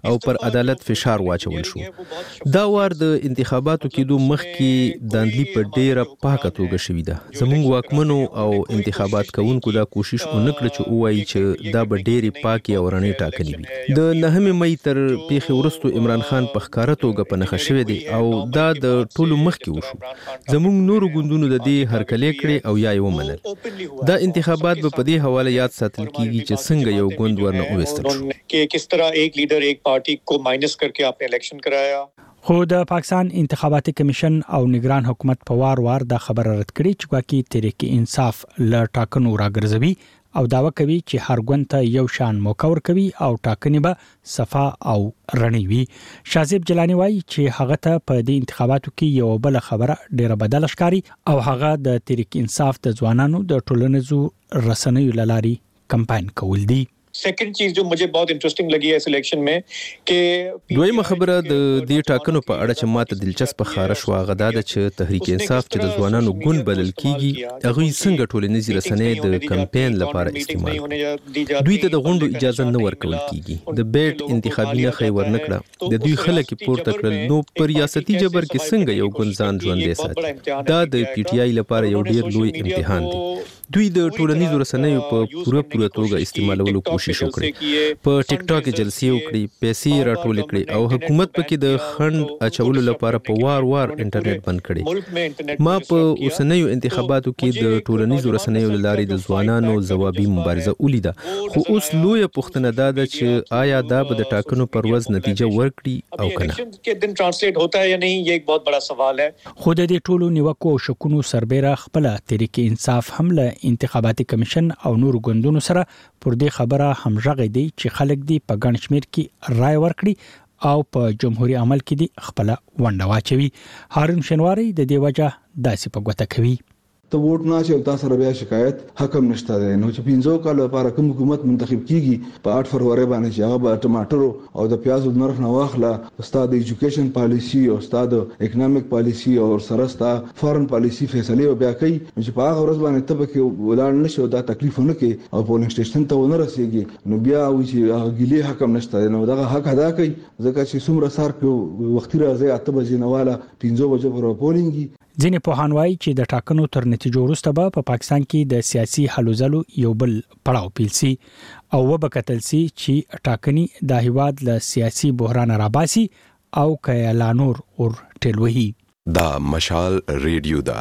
او پر عدالت فشار واچول شو. دا وار د انتخاباتو کېدو مخکې داندلی په ډیره پاکه توګه شوې ده. زموږ واکمنو او انتخابات کوونکو دا کوشش ونکړه چې ووایي چې دا به ډېرې پاکې او رڼې ټاکنې وي. د نهمې مې تر پیښې وروسته عمران خان په ښکاره توګه په نښه شوی دی او دا د ټولو مخکې وشو. زموږ نورو ګوندونو د دې هرکلې کړې او یا یې ومنل. دا انتخابات به په دې حواله یاد ساتل کیږي چې څنګه یو ګوند ورنه وویستل شو कि किस तरह एक लीडर एक पार्टी को माइनस करके आपने इलेक्शन कराया. خو د پاکستان انتخاباتي کمیشن او نگران حکومت په وار وار د خبره رد کړي چې واکي تحریک انصاف ل ټاکنو راګرځوي او داوا کوي چې هر ګوند ته یو شان موقع ورکوي او ټاکنې به صفا او رڼې وي. شازیب جلانی وایي چې هغه ته په دې انتخاباتو کې یو بل خبره ډیره بدل ښکاري او هغه د تحریک انصاف د ځوانانو د ټولنیزو رسنیو لاري کمپاین کول دي. सेकंड चीज जो मुझे बहुत इंटरेस्टिंग लगी है इस इलेक्शन में कि دویمه خبره د دې ټاکنو په اړه چې ماته دلچسپ ښکاره شو هغه دا چې تحریک انصاف چې د ځوانانو ګوند بلل کیږي هغه څنګه ټولنیزې رسنۍ د کمپاین لپاره استعمال دوی ته د غونډو اجازه نه ورکول کیږي. د بیټ انتخابي نه خې ورنکړه د دوی خلک پورته کړل. نو پر ریاستي جبر کې څنګه یو ګوند ځان ژوندې ساتي؟ دا د پی ټی آی لپاره یو ډیر لوی امتحان دی. دوی د ټولنیزو رسنیو په پوره پوره توګه استعمالولو کوشش وکړي. په ټیک ټاک جلسې وکړي، پیسې راټول کړي او حکومت پکې د خند اچولو لپاره په وار وار انټرنیټ بند کړي. ما په اوسنیو انتخاباتو کې د ټولنیزو رسنیو لارې د ځوانانو ځوابي مبارزه ولیده. خو اوس لوی پوښتنه ده چې آیا دا به د ټاکنو پر ورځ نتیجه ورکړي او کنه. کې دن ترانسلیټ ہوتا ہے یا نہیں یہ ایک بہت بڑا سوال ہے. خو د دې ټولو نیوکو او شکونو سربېره خپل تحریک انصاف هم له انتخاباتي کمیشن او نور ګوندونو سره پر دې خبره همغږی دی چې خلک دی په ګڼ شمېر کې رائے ورکړي او په جمهوریت عمل کې دی خپل ونډه واچوي. هارون شنواری د دې وجه داسې په ګوته کوي. ته ووټ نه چې تاسو سره بیا شکایت حکم نشته دی. نو چې پنځو کال لپاره کوم حکومت منتخب کیږي په آठ فروری باندې چې هغه به ټماټرو او د پیازو نرخ نه واخله، استاد د ایجوکیشن پالیسی او استاد اکونومیک پالیسی او سره استاد فارن پالیسی فیصله بیا کوي چې په هغه ورځ باندې ته به ولان نشو دا تکلیف نه کوي او پولینګ سټیشن ته ونه رسیږي. نو بیا و چې هغه ګیلې حکم نشته دی. نو دغه حق ادا کوي ځکه چې څومره سار کې وختي راځي اته بجې نه والا پنځو بجو پر پولینګي. ځینې پوهان وایي چې د ټاکنو تر نتیجو وروسته به په پاکستان کې د سیاسي حل ځلو یو بل پړاو پیل سي او وبکتل سي چې ټاکنې د هیواد له سیاسي بحران راباسي او که لا نور اور ټلوهي. دا مشال ریډیو دا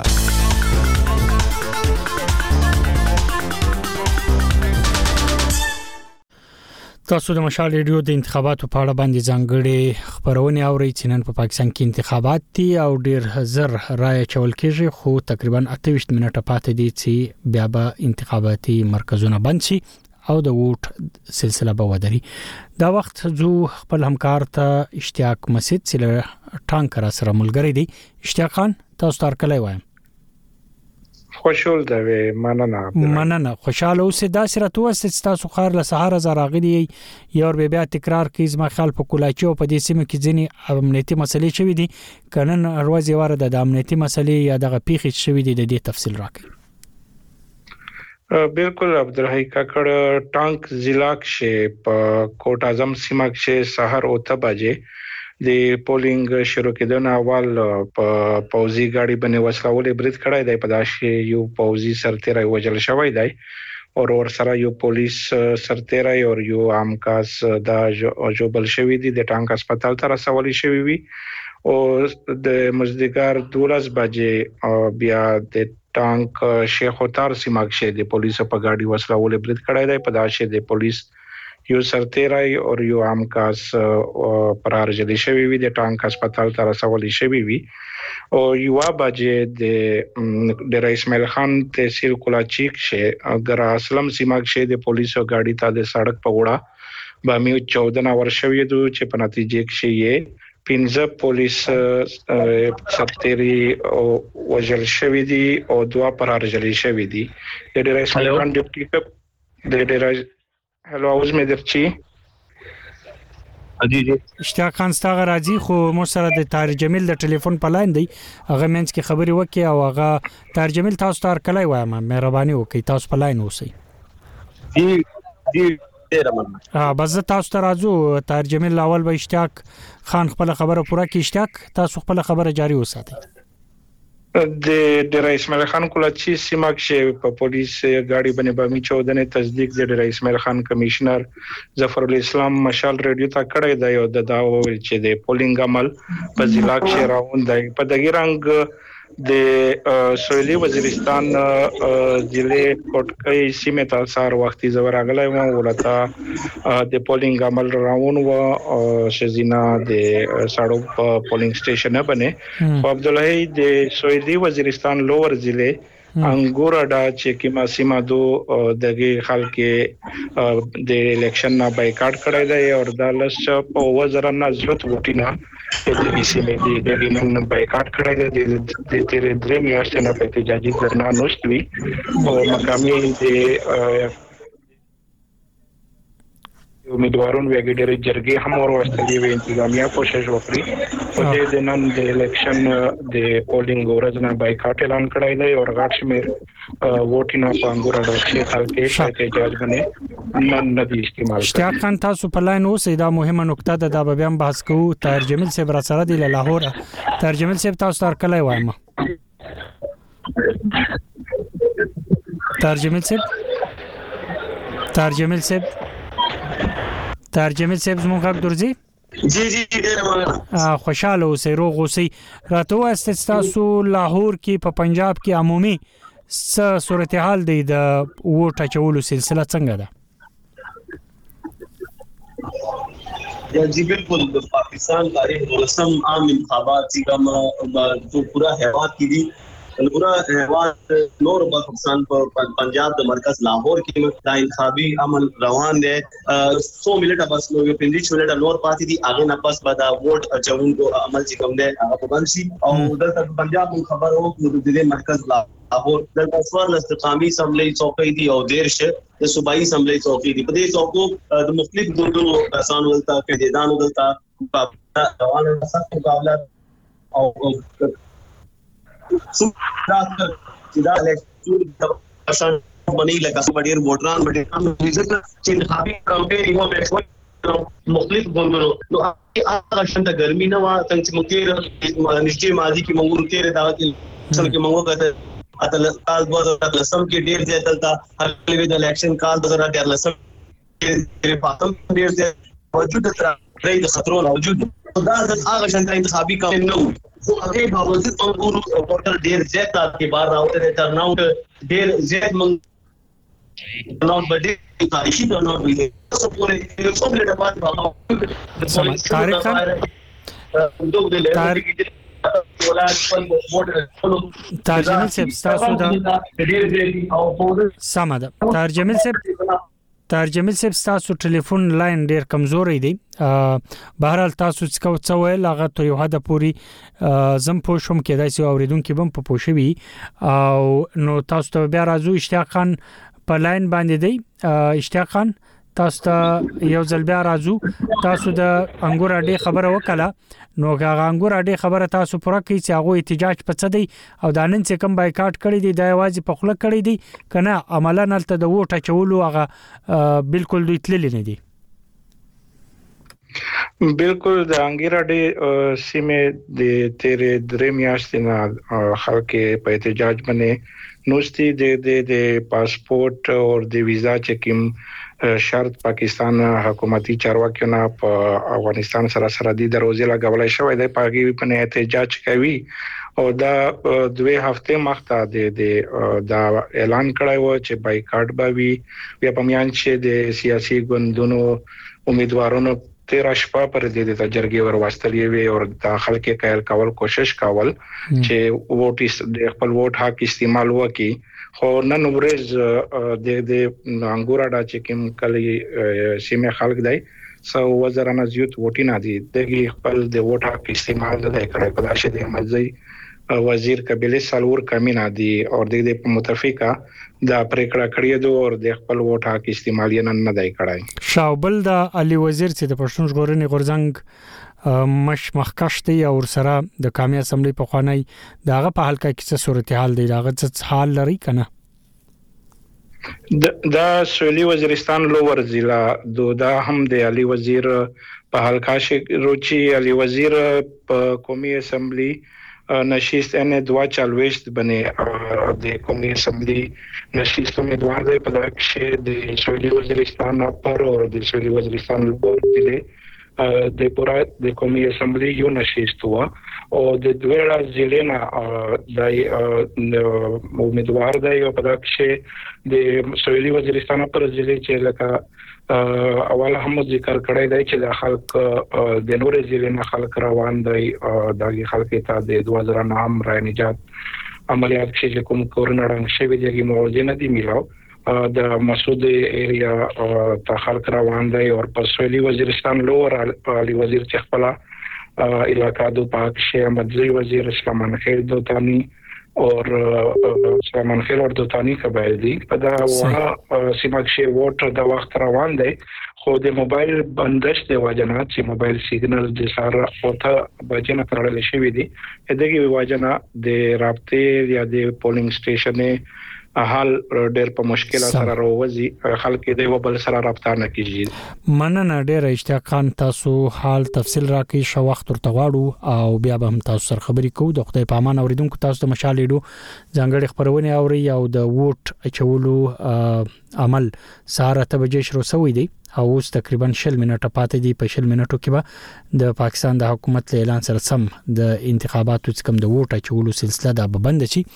تاسو د مشال ریډیو د انتخاباتو په اړه باندې ځانګړي خبرونه اورئ چې نن په پاکستان کې انتخابات دي او ډیر زر رائے چول کېږي. خو تقریبا اته ویشت منټه پاتې دي چې بیا به انتخاباتي مرکزونه بند شي او د ووټ سلسله به ودري. دا وخت زو خپل همکار ته اشتیاق مسجد چې ټانک را سره ملګری دی. اشتیاق خان تاسو تر کله وایم؟ خوشحال دی. مننه مننه خوشاله اوسه. دا سره توسط تاسو خار له سهار زراغلی یو ور بیا تکرار کی زما خیال په کولاچو په دې سیمه کې ځینی امنیتي مسلې شوې دي. کنن اروازي واره د امنیتي مسلې یا دغه پیښې شوې دي د دې تفصیل راکړئ. بالکل عبدالحی کاکړ ټانک ضلع کې په کوټ اعظم سیمه کې سحر اوته بجې د پولینګ شروع کېدنه اول په پوزي گاډي باندې وسلواله برید کړای دی. په داسې یو پوزي سرتیری وجل شوی دی او ور سره یو پولیس سرتیری او یو عامکاس دا جو بل شوی دی د ټانک هسپتال ته رسولي شوی وي او د مزدګار دولس بجې بیا د ټانک شیخ اوتار سیمه کې د پولیسو په گاډي وسلواله برید کړای دی. په داسې د پولیس یو سرتیری او یو عامکاس پرار جدي شوی وي د ټانک هسپتال ته رسولي شوی وي او یو بجې د ډیر اسماعیل خان تحصیل کولاچیک شه ګر اسلم سیمه کې د پولیسو گاډي ته د سړک په وړا باندې چودہ ور شوی دو چې په نتیجه کې یې پنځه پولیس سرتیری او وجل شوی دي او دوا پرار جدي شوی دي. د ډیر اسماعیل خان ډیپټي کپ د ډیر هلو اوس مې درچی اجي جي اشتیاق خان ستغه راځي خو مو سره د طاهر جمیل د ټلیفون په لاین دی. هغه مینس کې خبري وکي او هغه طاهر جمیل تاسو تر کله وایم مهرباني وکي تاسو په لاین اوسئ. جی جی ډیر مننه. ها بس تاسو ته راځو ترجمه لاول به اشتیاق خان خپل خبره پوره کړي. اشتیاق تاسو خپل خبره جاری وساتئ. د ډیر اسماعیل خان کولاچی سیمه کې په پولیس ګاډي باندې بامي چودنه تصدیق د ډیر اسماعیل خان کمشنر ظفر الاسلام مشال ریډیو ته کړی دی او د داو چې د پولینګ عمل په ضلع کې راوند دی. په دغه رنګ د سویلي وزیرستان ضلع کوټکۍ سیمه ته سار وختي زور اغلای و ولتا د پولینګ عمل راون و شزینا د ساړو پولینګ سټیشن باندې خو عبد الله د سویلي وزیرستان لوور ضلع انګورډا چې کیما سیمه دو دغه خلک د الیکشن نه بایکاټ کړی دی او د لس په وزر نه زړه وټینا د دې سیمې د دغه بایکاټ کړی دی د تیر درې میاشتې نه په احتجاجي ځرنا نوښتوي او مقامي د امیدوارون وګړي ډېر جرګې هم ورواستلې وي انتظامیه کوشش وکړي او د نن د الیکشن د پولینګ ورځ نه بایکاټ اعلان کړی دی او غاټ شمیر ووټینو په انګور اډوکسي خلک په احتجاج باندې نن نه دي استعمال. اشتیاق خان تاسو په لاین اوسئ. دا مهمه نقطه ده دا به بیا بحث کوو. ترجمه صاحب را سره دی له لاهور. ترجمه صاحب تاسو تر کله وایم ترجمه صاحب ترجمه صاحب ترجمه صاحب زموږ غږ درځي؟ جی جی ډیر مننه. خوشاله اوسئ روغ اوسئ. راته واست تاسو لاهور کې په پنجاب کې عمومي څه صورتحال دی د ووټ اچولو سلسله څنګه ده؟ یا جی بالکل د پاکستان تاریخ ورسم عام انتخابات چې کوم جو پورا هیواد کې دي پورا هیواد نور پاکستان په پنجاب د مرکز لاهور کې دا انتخابي عمل روان دی. سو منټه بس نو پنځه منټه نور پاتې دي هغه نه پس به دا ووټ اچونکو عمل چې کوم دی هغه په بنسي او دلته پنجاب خبر او د مرکز لاهور د څوار استقامي سملي چوکۍ دي او دیرشه د صوبایي سملي چوکۍ دي. په دې چوکو د مختلف ګوندونو کسان ولتا کاندیدانو ولتا په روانه سخت مقابله او سودا چې دا الیکشن د پښان باندې لکه ډیر ووټران باندې چې انتخابي کمپاین یو به مختلف ګوندونو نو هغه شنه ګرمي نه و څنګه چې موږ نشټي ماضي کې موږ تیر دا چې موږ موږ اتل کال دو هزار لسم کې ډیر ځای دلته هر کله د الیکشن کال دو هزار لسم کې پاتم ډیر ځای موجود تر د خطرونو موجود دا هغه شنه انتخابي کمپاین نو خو هغه باوجود انګور ووټر ډیر زیات کې بار راوته تر نو ډیر زیات مونږ نو بډې تاریخي نو ویلې څه پورې څو بلډ باندې سم تاریخ ترجمه صاحب تاسو دا سم ده. ترجمه صاحب ترجمه صاحب تاسو ټلیفون لاین ډیر کمزوري دی. بهرحال تاسو څه څه ویل هغه ته یو حد پوری زم پوه شوم کېدای شي اوریدونکو بم په پوښوي او نو تاسو ته بیا راځو. اشتیاق خان په لاین باندې دی. اشتیاق خان تاسو ته یو ځل بیا راځو. تاسو د انګور اډې خبره وکړه نو هغه انګور اډې خبره تاسو پوره کړئ چې هغه احتجاج پڅ دی او د نن څخه کم بایکاټ کړی دی د یوازې په خله کړی دی کنه عملاً الته د ووټ اچولو هغه بالکل دوی تللی نه دی. بالکل د انګیر اډې سیمه د تیر درې میاشتې نه خلک په احتجاج باندې نوستي د د پاسپورت او د ویزا چکیم شرط پاکستان حکومتي چارواکیو نه په افغانستان سره سره د دروازې لګولای شوی دی پاګي په احتجاج کوي او دا دوه هفته مخته د دا اعلان کړی و چې بایکاټ به وي بیا په میان چې د سیاسي ګوندونو امیدوارانو تیر شپه پر دې د تجربه ور واستلې وي او د خلک کایل کول کوشش کول چې ووټ د خپل ووټ حق استعمال وکړي. خو نن ورځ د د انګورډا چې کوم کلی سیمه خلک دی سو وزرانه زیات ووټینه دي د خپل د ووټ حق استعمال نه کړی په داسې د مزي وزیر قبيله سالور کمینا دي او د دې متفقه دا پریکړه کړې ده او د خپل ووټ حق استعمال نه نه دی کړای. شاوبل د علي وزیر چې د پښتون ژغورنې غورځنګ مش مخکشتي او سره د قومي اسمبلی په خوانی داغه په حلقه کې څه صورتحال دی داغه څه حال لري کنه؟ دا سویلی وزیرستان لوور ضلع دو دا هم د علي وزیر په حلقه شروچی علي وزیر په قومي اسمبلی نشست ان دوا چالويشت بنه د قومي اسمبلی نشست امیدوار دی په دغه د سویلی وزیرستان پر او د سویلی وزیرستان لوور ضلع د پورا د قومي اسمبلی یو نشست هوا او د دوه ضلع د امیدوار دی په دغه د سویلی وزیرستان پر ضلع چې لکه اول هم ذکر کړی دی چې د خلک د نور ضلع نه خلک روان دی د خلک ته د دوه هزار نهم رای نجات عملیات چې کوم کورونه رنګ شوی دی موازنه دی میلاو د مسعود ایریا ته خلک روان دی او په سویلی وزیرستان لوور علي وزیر چې خپل علاقہ دو پاک شه مدزی وزیر اسلام خیر دوتانی اور سامان خیل اور دوتانی قبایل دی په دا واه سیماکشي ووټ د وخت روان دی خو د موبایل بندش د واجنات چې موبایل سیګنل د سره اوته بجنه کړل شي وي دي دغه واجنه د رابطې یا د پولینګ سټیشن حال ډېر په مشکل سره راوځي خلک د یو بل سره رابطه نه کیږي مننه ډېر اشتیاقان تاسو حال تفصیل راکې شو وخت ورته غواړو او بیا به هم تاسو سره خبرې کوو د خدای په امان اوریدونکو تاسو د مشال ریډیو ځانګړي خبرونه اوري او د ووټ اچولو عمل ساره ته بجې شروع شوی دی او اوس تقریبا شل منټه پاتې دي په شل منټو کې به د پاکستان د حکومت له اعلان سره سم د انتخاباتو څخه د ووټ اچولو سلسله د بند شي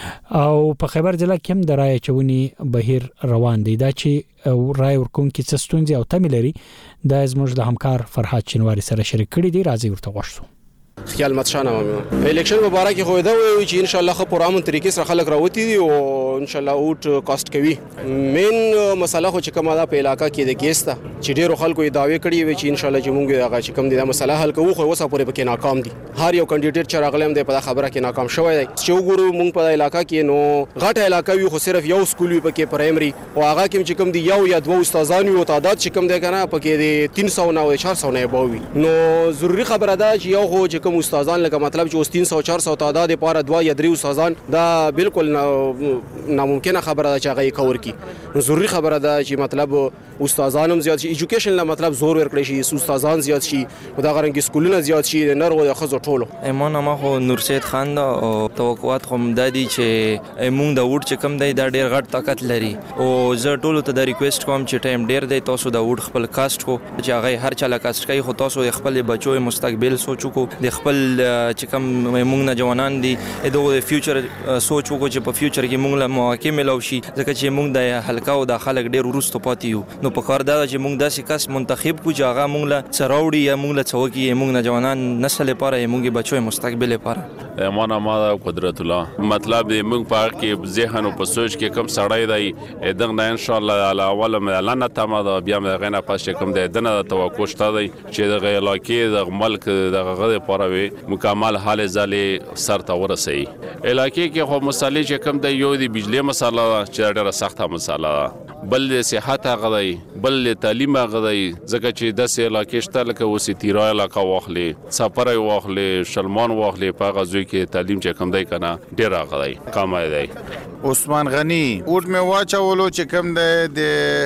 او په خیبر ضلع کې هم د رای اچونې بهیر روان دی دا چې رای ورکوونکي څه ستونزې او تمې لري د زموږ د همکار فرحات چنواری سره شریک کړي دي راځي ورته غوښتو خیال متشانه مې الیکشن مبارک خو دا وی چې ان شاء الله خو پرامن طریقې سره خلک راوتی دي او ان شاء الله اوټ کاست کوي مین مسله خو چې کومه دا په علاقہ کې د کیسته چې ډیرو خلکو دعوی کړي وي چې ان شاء الله چې مونږ هغه چې کوم دي دا مسله حل کوو خو اوسه پورې پکې ناکام دي هر یو کینډیډیټ چې راغلم دی په خبره کې ناکام شوی دی چې وګورو مونږ په علاقہ کې نو غټه علاقہ وي خو صرف یو سکول وي پکې پرایمري او هغه کې چې کوم دي یو یا دوه استادان وي او تعداد چې کوم دی کنه پکې دي تین سو نه او چهار سو نه بوي نو ضروری خبره ده چې یو خو چې کوم استادان لکه مطلب چې اوس تین سو چهار سو تعداد لپاره دوا یا درې استادان دا بالکل ناممکنه خبره ده چې هغه کور کی ضروری خبره ده چې مطلب استادانم زیات شي ایجوکیشن لا مطلب زور ورکړي شي استادان زیات شي او دا غرنګ سکولونه زیات شي نر او خزو ټولو ایمان ما خو نور سید خان دا او توقعات خو مدادي چې مونږ د ووټ چې کم دی دا ډیر غټ طاقت لري او زه ټولو ته د ریکوست کوم چې ټایم ډیر دی تاسو د ووټ خپل کاست کو چې هغه هر چا لا کاست کوي خو تاسو خپل بچو مستقبل سوچو کو د خپل چې کوم مونږ نه جوانان دي دغه فیوچر سوچ وکړو چې په فیوچر کې مونږ له مواقع ملو شي ځکه چې مونږ د حلقه او د خلک ډیر ورستو پاتې یو نو په کار دا چې مونږ داسې کس منتخب کو چې هغه مونږ له سراوړي یا مونږ له څوکي مونږ نه جوانان نسل لپاره مونږ بچو مستقبل لپاره ایمان ما قدرت الله مطلب دې مونږ په کې ذهن او په سوچ کې کم سړی دی دغه ان شاء الله علی اول اعلان تمه دا بیا مې غنه پاس کوم دی دنه توقع شته دی چې د علاقې د ملک دغه غږ لپاره وي مکمل حال ځلې سر ته ورسي علاقې کې خو مسالې چې کم دی یو دی بجلی مسله چې ډېره سخته مسله بل صحت غدای بل تعلیم غدای ځکه چې د سه علاقې شته لکه وسی تیرا علاقہ واخلي سفر واخلي شلمان واخلي په غزوی کې تعلیم چې کم دی کنه ډېر غدای کمای دی عثمان غنی اوټ می واچولو چې کم دی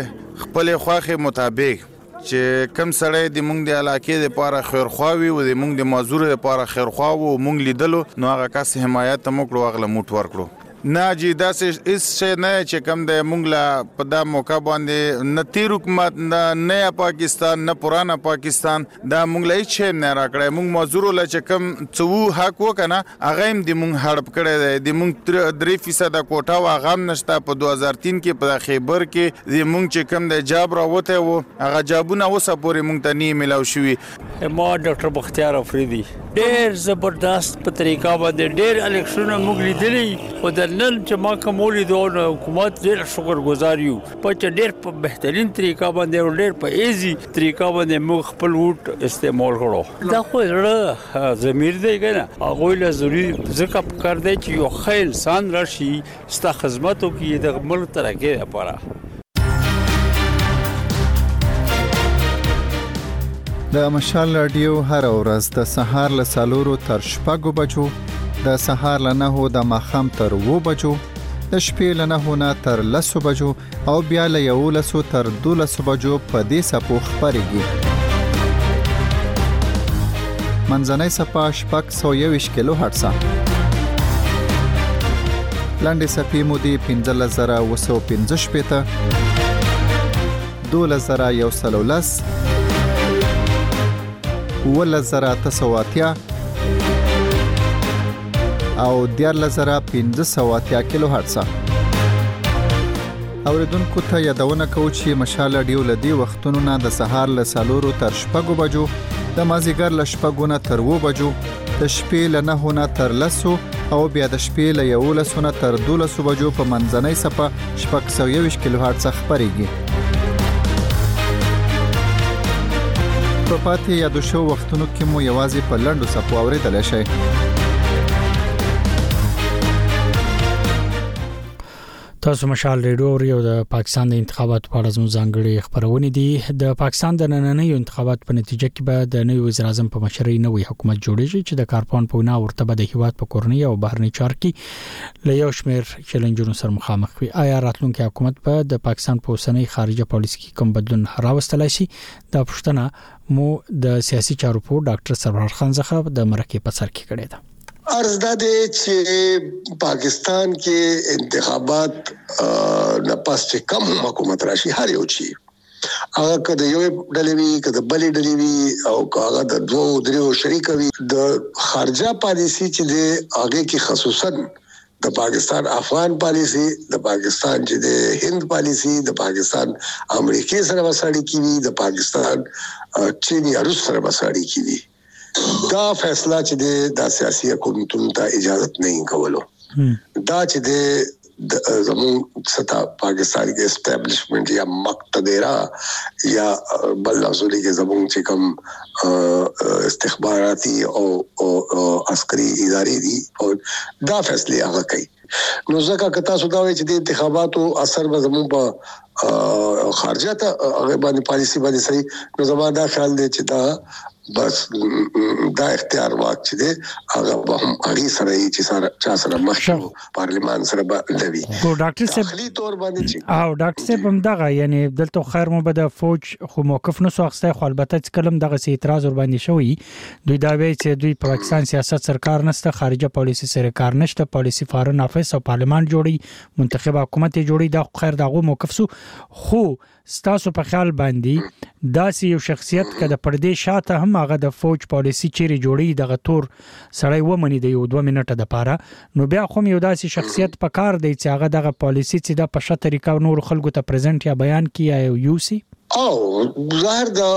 د خپل خواخه مطابق چې کم سړی د مونږ د علاقې د پاره خیرخواوي او د مونږ د مازور د پاره خیرخواو مونږ لیدلو نو هغه کس حمایت موکړو اغله موټ ورکړو نه جی داسې اس شي نه چې کم د مونږ لا په دا موقع باندې نه تیر حکومت نه نه پاکستان نه پرانا پاکستان دا مونږ لا هیڅ نه راکړای مونږ مزور لا چې کم څو حق وکنه هغه هم د مونږ هړپ کړی دی مونږ درې فیصد کوټه واغه نشته په دوه هزار تین کې په خیبر کې د مونږ چې کم د جاب راوته وو هغه جابونه اوسه پورې مونږ ته نه ملاو شوی ما ډاکټر بختیار افریدي ډېر زبردست په طریقه باندې ډېر الیکشن موږ لیدلی او نن چې ما کومولې د حکومت ډېر شکر گزار یو په ډېر په بهترین طریقه باندې او ډېر په ایزي طریقه باندې موږ خپل ووټ استعمال کړو دا خو ډېر ضمیر دی کنه هغه له ضروري ځکه کار دی چې یو ښه انسان راشي ستا خدمت وکړي د ملک ترقۍ لپاره د مشال رادیو هر ورځ د سهار له څلورو تر شپږو بجو د سهار له نهو د ماښام تر اوو بجو د شپې له نهو نه تر لسو بجو او بیا له یولسو تر دولسو بجو په دې څپو خپرېږي. منځنۍ څپه شپږ سوه یوویشت کیلو هرټزه. لنډې څپې مودې پنځلس زره اوه سوه پنځه شپېته، دولس زره یو سل او لس، اوولس زره اته سوه اتیا او دیارلس زره پنځه سوه اتیا کیلو هرټزه. اوریدونکو ته یادونه کوو چې مشال راډیو له دې وختونو نه د سهار له څلورو تر شپږو بجو، د مازدیګر له شپږو نه تر اووه بجو، د شپې له نهو نه تر لسو او بیا د شپې له یولسو نه تر دولسو بجو په منځنۍ څپه شپږ سوه یوویشت کیلو هرټزه خپرېږي. په پاتې یادو شوو وختونو کې مو یوازې په لنډو څپو اورېدلی شئ. تاسو مشال ریډیو او د پاکستان د انتخاباتو په اړه زموږ ځانګړي خبرونه دي. د پاکستان د نننیو انتخاباتو په نتیجه کې به د نوي وزیر اعظم په مشرۍ نوې حکومت جوړیږي چې د کارپون په وینا ورته به د هیواد په کورنۍ او بهرني چارو کې له یو شمېر چیلنجونو سره مخامخ وي. آیا راتلونکي حکومت به د پاکستان په اوسنۍ خارجه پالیسي کې کوم بدلون راوستلای شي؟ دا پوښتنه مو د سیاسي چارو په ډاکټر سرور خان څخه د مرکې په سر کې کړې ده. عرض ده چې پاکستان کې انتخابات نه پس چې کم حکومت راشي هر یو چی هغه کده یو ډلې وی کده بلې ډلې وی او هغه د دوه درو شریک وی د خارجه پالیسی چې د هغه کې خصوصا د پاکستان افغان پالیسی، د پاکستان چې د هند پالیسی، د پاکستان امریکای سره وساړي کیږي، د پاکستان چین یا روس سره وساړي کیږي. دا فیصله چې د سیاسي حکومتونو ته اجازه نه کولو دا چې د زمون ستا پاکستان کې اسټابلیشمنت یا مقتدره یا بل لفظونه کې زمون چې کوم استخباراتي او عسکري ادارې دي او دا فیصله هغه کوي. نو ځکه که تاسو دا وایي چې د انتخاباتو اثر به زمون په خارجه ته هغه باندې پالیسی باندې صحیح، نو زما دا خیال دی چې دا بس دا اختیار واک چې دی هغه هم هغه سره چې سره چا سره مخشو پارلیمان سره به لوي او ډاکټر صاحب خلی تور باندې چې او ډاکټر صاحب هم دغه یعنی دلته خیر مو به د فوج خو موقف نه سوخسته خو البته چې کلم دغه سي اعتراض ور باندې شوی دوی دا وایي چې دوی پاکستان سیاست سرکار نشته، خارجه پالیسی سره کار نشته، پالیسی فارن افیس او پارلیمان جوړي، منتخب حکومت جوړي، دا خیر دغه موقف سو. خو ستاسو په خیال باندې داسې یو شخصیت کده پردې شاته هم هغه د فوج پالیسی چیرې جوړي دغه تور سړی ومني د یو دوه منټه د پاره، نو بیا خو یو داسې شخصیت په کار دی چې هغه دغه پالیسی چې د په شته طریقه نور خلکو ته پریزنټ یا بیان کیه یا یوسی او ظاهر دا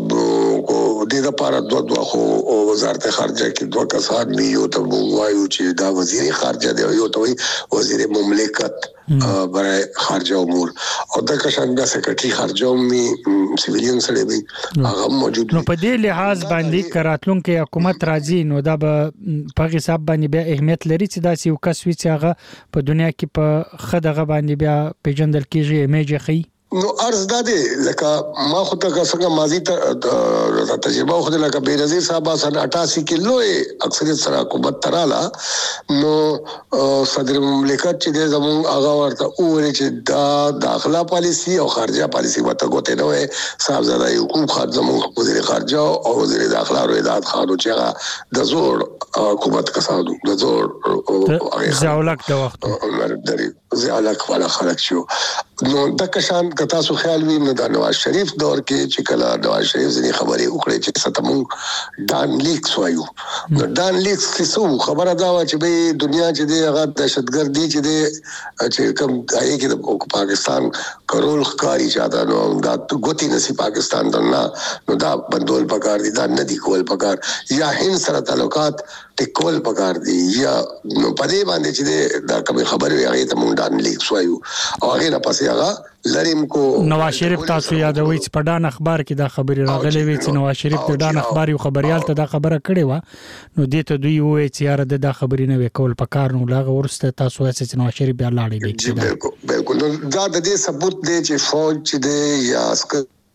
د لپاره دوه دوه خو وزارت خارجه کې دوه کسان دی، یو ته وایو چې دا وزیر خارجه دی، یو ته وزیر مملکت برای خارجه امور او د کشان د سیکریټری خارجه می سیویلین سره دی هغه موجود. نو په دې لحاظ باندې کراتلونکو حکومت راځي نو دا به په حساب باندې بیا اهمیت لري چې دا یو کس وي چې هغه په دنیا کې په خدغه باندې بیا پیژندل کیږي، ایمیج خي. نو عرض داده لکه ما خو ته څنګه ماضی ته تجربه خو لکه بینظیر صاحب سن اٹھاسی کې لوی اکثریت سره حکومت تراله، نو صدر مملکت چې د زمون هغه ورته وایي چې دا داخله پالیسی او خارجه پالیسی وته کوته نه وي. صاحبزاده یعقوب خان زمون وزیر خارجه او وزیر داخله رویداد خانو چې هغه د زور حکومت کسانو د زور زاولک د وخت زاولک والا خلک شو. نو د کشان کتا سو خیال وی نو د نواز شریف دور کې چې کله نواز شریف ځنی خبرې وکړي چې ستمو ډان لیکس وایو، نو ډان لیکس څه خبره دا و چې به دنیا چې د هغه دهشتګردي چې د چې کوم آی کې د پاکستان کرول ښکاری چاته نو دا ګوتی نسی پاکستان دنه نو دا بندول پکار دي، دا ندی کول پکار یا هند سره تعلقات ټیکول پکار دي یا نو پدې باندې چې دا کوم خبره هغه ته مونږ ډان لیکس وایو او هغه نه پسې هغه لریم کو. نواز شریف تاسو یادوي چې په ډان اخبار کې دا خبري راغلي وي چې نواز شریف د ډان اخبار یو خبريال ته دا خبره کړې و، نو دې ته دوی وایي چې یاره د خبري نه وکول پکار نو لاغه ورسته تاسو وایي چې نواز شریف بیا لاړې وي. بالکل بالکل دا د دې ثبوت دی چې فوج دې یا عسكر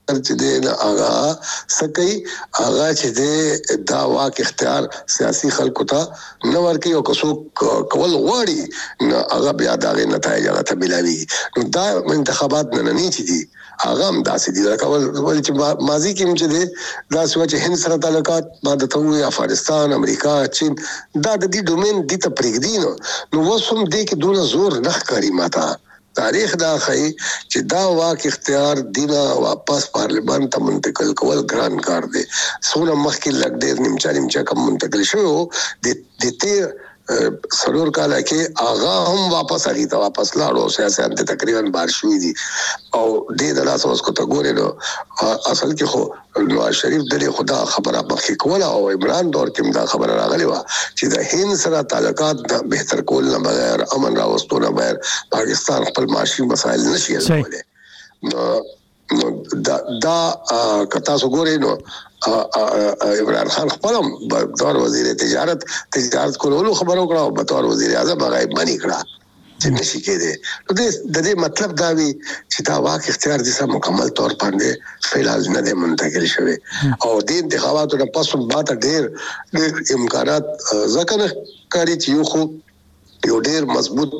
چې د هغه سکی هغه چې د دا واک اختیار سیاسي خلکو ته نو ورکی او کسو کول غواړي نو هغه بیا دا غي نتایج هغه ته ملایوي. نو دا انتخابات نه نه چي دي هغه هم داسې دي لکه ول چې ماضي کې چې دي دا سوچ هند سره تعلقات ما د توي افغانستان امریکا چین دا د دې ډومین دي ته پرېږدي نو نو وسوم دې کې دونه زور نه ښکاري ماته. تاریخ دا خی چې دا واک اختیار دینا واپس پارلیمان ته منتقل کول ګران کار دی. سونه مخکې لګ ډېر نیمچا نیمچا کم منتقل شو د د تیر سرور کاله کې آغا هم واپس اړې ته واپس لاړو سیاست ته تقریبا بار شوې دي او د د لاس اوس کو ته ګورې نو اصل کې خو نواز شریف د خدا خبره مخکې کوله او عمران دور کې دا خبره راغلی و چې د هند سره تعلقات بهتر کول نه بغیر امن راوستو نه بغیر پاکستان خپل معاشي مسایل نشي حل کولای. نو دا دا کتا سو ګورې نو عمران خان خپلم بطور وزیر تجارت تجارت کولو خبرو کړه او بطور وزیر اعظم هغه باندې کړه چې نشي کېده. نو د دې مطلب دا وی چې دا واک اختیار د سم مکمل طور باندې فعال نه دی منتقل شوی او د انتخاباتو نه پس بعد ډېر امکانات ځکه کاری چې یو خو یو ډېر مضبوط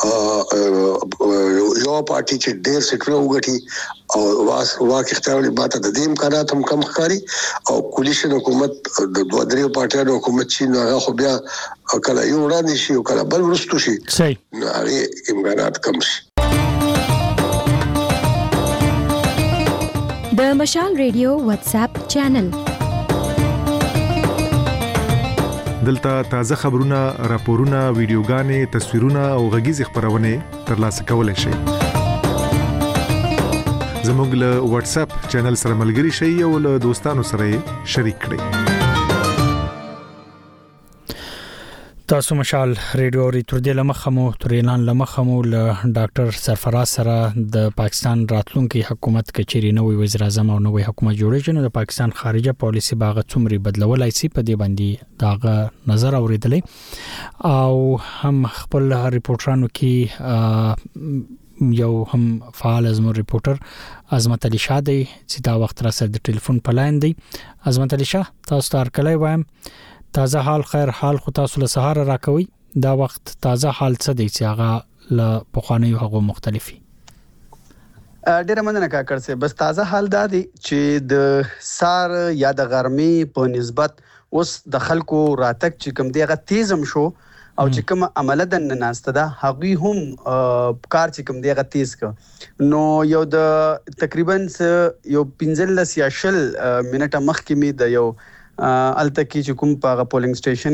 یو پارټي چې ډېر سټره وګټي او واس واک اختیار لري ماته د دې امکانات هم کم ښکاري او کولیشن حکومت د دوه درې پارټیانو حکومت چې نه هغه خو بیا کله یو وړاندې شي او کله بل ورستو شي صحیح هغه امکانات کم شي. د مشال ریډیو واتس اپ چینل دلته تازه خبرونه، راپورونه، ویډیوګانې، تصویرونه او غږیز خبرونه ترلاسه کولای شئ. زموږ له واتس اپ چینل سره ملګري شئ او له دوستانو سره شریک کړئ. تاسو مشال ریډیو ری تر دې لمخمو تر اعلان لمخمو ل ډاکټر سرفراز سره د پاکستان راتلونکي حکومت کچېری نوې وزیر اعظم او نوې حکومت جوړې چې د پاکستان خارجه پالیسی باغ څومره بدلولای شي په دې باندې داغه نظر اوریدلې او هم خپل ریپورټرانو کې یو هم فعال ازمو ریپورټر عظمت علي شاه دی چې دا وخت را سره د ټلیفون په لاین دی. عظمت علي شاه تاسو ته هرکلی وایم. تازه حال خیر حال خو تاسو له سهار راکوي دا وخت تازه حال څه دی چې هغه له پخوانیو هغه مختلفي؟ ډیره مننه کاکړ سه. بس تازه حال دا دی چې د سار یا د غرمې په نسبت اوس د خلکو راتک چې کوم دی هغه تیزم شو او چې کوم عمله د نناسته ده هغه هم کار چې کوم دی هغه تیز ک نو یو د تقریبا یو پنځلس یا شل منټه مخکې می د یو التکی چې کوم په پولینګ سټیشن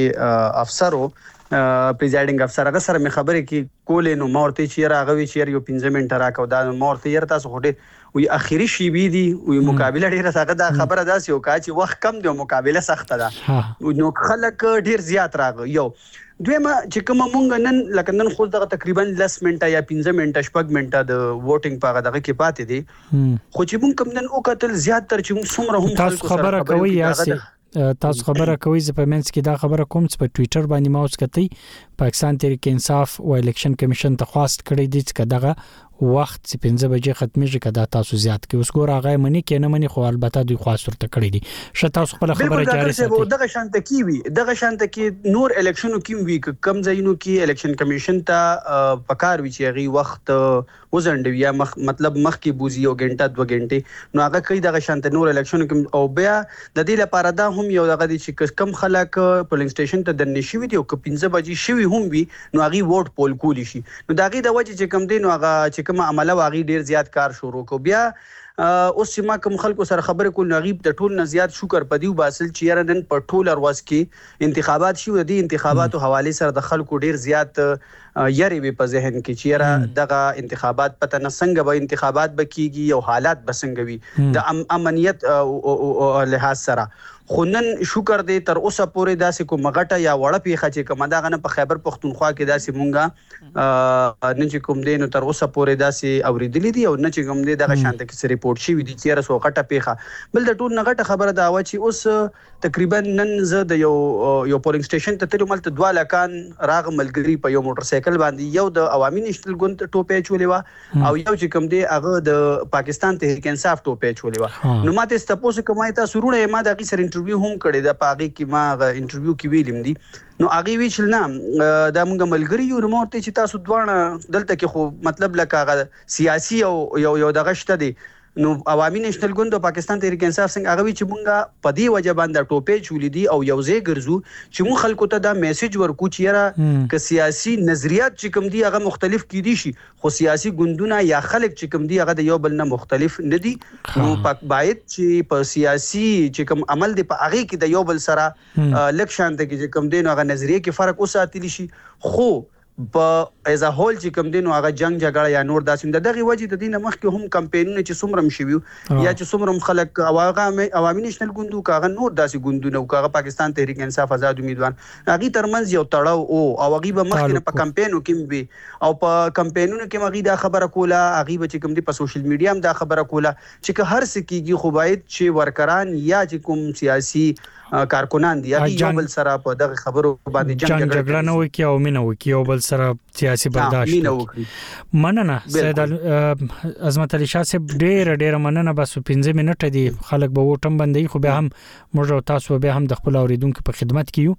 کې افسرو پریزایډینګ افسر هغه سره مې خبرې کې کولې نو مورته چې راغوي چې یو پنځه منټه راکاو دا مورته یې تاسو هډه وی اخیری شی بي دي وی مقابله ډیره سخته ده خبره داسې او کا چې وخت کم دی مقابله سخته ده نو خلک ډیر زیات راغ یو دویمه چې کوم مونږ نن لکه نن خو دغه تقریبا لس منټه یا پنځه منټه شپږ منټه د ووټینګ په دغه کې پاتې دي خو چې مونږ کوم نن او کتل زیات تر چې څومره هم تاسو خبره کوي یاسه تاسو خبره کوي ز په منځ کې دا خبره کوم چې په ټوئیټر باندې ماوس کتي پاکستان تحریک انصاف او الیکشن کمیشن ته خواست کړی دی چې دغه وخت چې پنځه بجې ختمېږي کدا تاسو زیات کې اوس ګور هغه منی کې نه منی خو البته دوی خواست ورته کړی دي. شته تاسو خپل خبره جاري ساتي. دغه شانت کی وی دغه شانت کې نور الیکشنو کې وی کم ځایونو کې الیکشن کمیشن ته پکار وی چې غي وخت وزندوي یا مخ مطلب مخ کې بوزي او غنټه دوه غنټه نو هغه کوي دغه شانت نور الیکشنو کې او بیا د دې لپاره دا هم یو دغه چې کم خلک پولینګ سټیشن ته د نشوي دي او ک پنځه بجې شوي هم وي نو هغه ووټ پول کولی شي نو دغه د وجه چې کم دي نو هغه چې کوم عمله واغی ډیر زیات کار شروع کو. بیا اوس چې ما کوم خلکو سره خبرې کول نغیب د ټول نه زیات شکر پدیو باسل چې یاره نن په ټول ارواز کې انتخابات شو دي انتخاباتو حواله سره د خلکو ډیر زیات یاري به په ذهن کې چې یاره دغه انتخابات پته نه څنګه به انتخابات بکیږي او حالات بسنګ وي د امنیت او لحاظ سره خو نن شکر دې تر اوسه پورې داسې کوم غټه یا وړه پیخه چې کوم داغه نه په خیبر پختونخوا کې داسې مونږه نن چې کوم دې نو تر اوسه پورې داسې اوریدلې دي او نه چې کوم دې دغه شانته کې ریپورټ ریپورت شوی دي چې رسو غټه پیخه بل د ټول نغټه خبره دا و چې اوس تقریبا نن زه د یو یو پولینګ سټیشن ته تلم ملته دوه لکان راغ ملګری په یو موټر سایکل باندې یو د عوامي نېشنل ګوند ټوپې چولې و او یو چې کوم دی هغه د پاکستان تحریک انصاف ټوپې چولې و نو ماته ستاسو کومه تاسو رونه ما د غیر انټرویو هم کړی د پاغي کې ما انټرویو کې ویلم دي نو هغه ویل نه دا موږ ملګری یو نو ته چې تاسو دوه دلته کې خو مطلب لکه سیاسي او یو یو دغه شته دي نو عوامي نېشنل ګوند او پاکستان تحریک انصاف څنګه هغه چې مونږه په دې وجه باندې ټوپې چولې دي او یو ځای ګرځو چې مون خلکو ته دا میسج ورکو چې یاره ک سیاسي نظریات چې کوم دي هغه مختلف کی دي شي خو سیاسي ګوندونه یا خلک چې کوم دي هغه د یو بل نه مختلف نه دي نو پاک باید چې په سیاسي چې کوم عمل دی په هغه کې د یو بل سره لک شانته کې چې کوم دي نو هغه نظریه کې فرق وساتلی شي خو په ایز ا هول چې کوم دین او هغه جنگ جګړه یا نور داسې د دغه وجې د دینه مخکې هم کمپاینونه چې څومره مشوي یا چې څومره خلک هغه عوامي نېشنل ګوند او هغه نور داسې ګوندونه او هغه پاکستان تحریک انصاف آزاد امیدوار هغه ترمنځ یو تړاو او او هغه به مخکې په کمپاینو کې وي او په کمپاینونو کې هغه دا خبره کوله هغه به چې کوم دی په سوشل میډیا هم دا خبره کوله چې هر څه کېږي خو باید چې ورکران یا چې کوم سیاسي کارکونان دي هغه یو بل سره په دغه خبرو باندې جنگ جګړه نه وکي او مینه وکي او بل سره سیاسي برداشت مننه سید عظمت علي شاه صاحب ډېر ډېر مننه بس پنځه منټه دي خلک به وټم باندې خو به هم موږ تاسو به هم د خپل اوریدونکو په خدمت کیو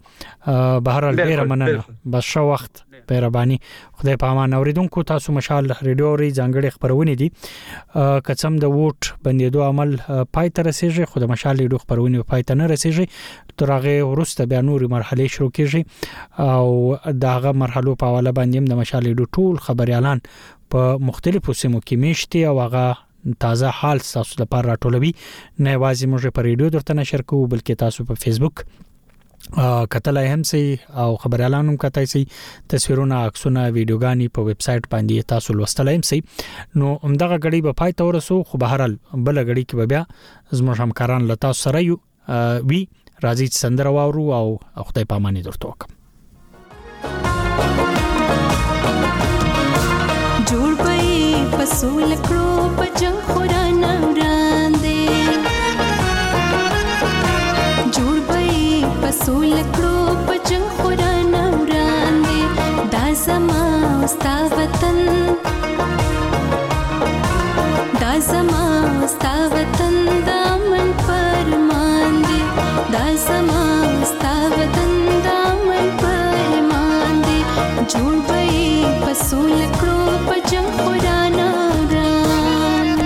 بهر حال ډېر مننه بس شو وخت مهرباني خدای په امان اوریدونکو تاسو مشال ریډیو ری ځانګړي خبرونه دي کڅم د ووټ بندیدو عمل پای ته رسیږي خو د مشال ریډیو خبرونه پای ته نه رسیږي تر هغه ورسته بیا نوري مرحله شروع کیږي او داغه مرحلو په حواله باندې د مشال ریډیو ټول خبريالان په مختلفو سیمو کې میشتي او هغه تازه حال تاسو لپاره راټولوي نه یوازې موږ په ریډیو درته نشر کوو بلکې تاسو په فیسبوک کتلای هم سي او خبريالانو کتای سي تصویرونه عکسونه ویډیوګانی په ویب سټ باندې تاسو لوستلای هم سي نو همدغه غړي په پای تور سو خو بهرال بل غړي کې بیا زموږ همکاران لتا سره یو وی راځي سندره واورو او خدای په امان درته وکم جوړ پي پسول کړو په جنگ خوران وړاندې جوړ پي پسول کړو په جنگ خوران وړاندې دا زما ستا وطن دا زما ستا وطن دا من فرمان دی دا زما ستا وطن دا من فرمان دی جوړ پي پسول کړو په جنگ خوران وړاندې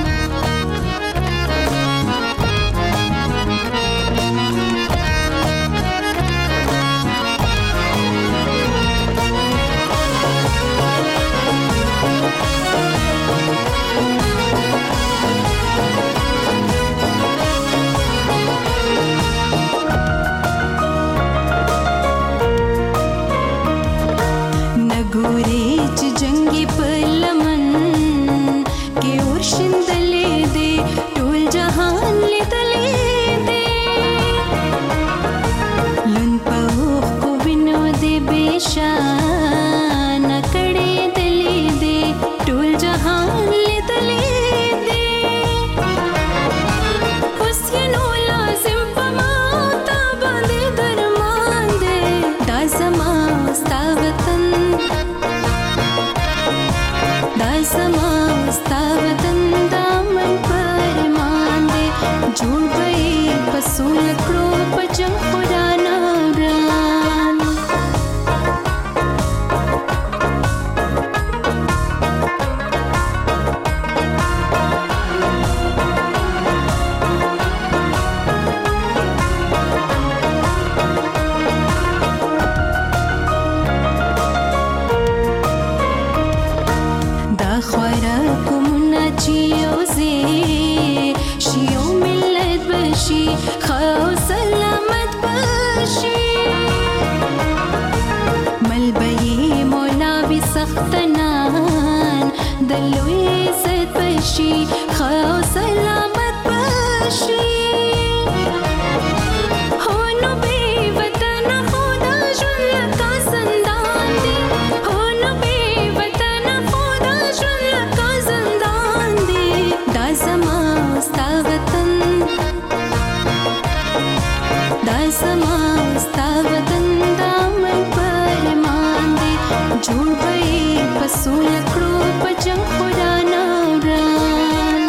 سول کړو په جنگ خدا نوران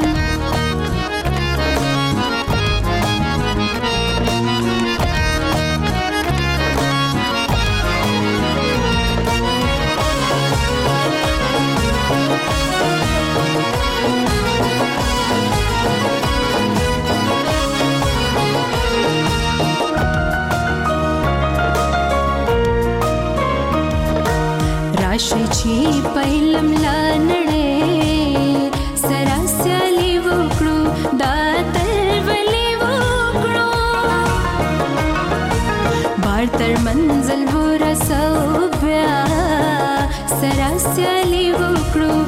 راشي چې پهلم لا نړۍ سره سیالي وکړو دا تلولي وکړو بار تر منزل ورسو بیا سره سیالي وکړو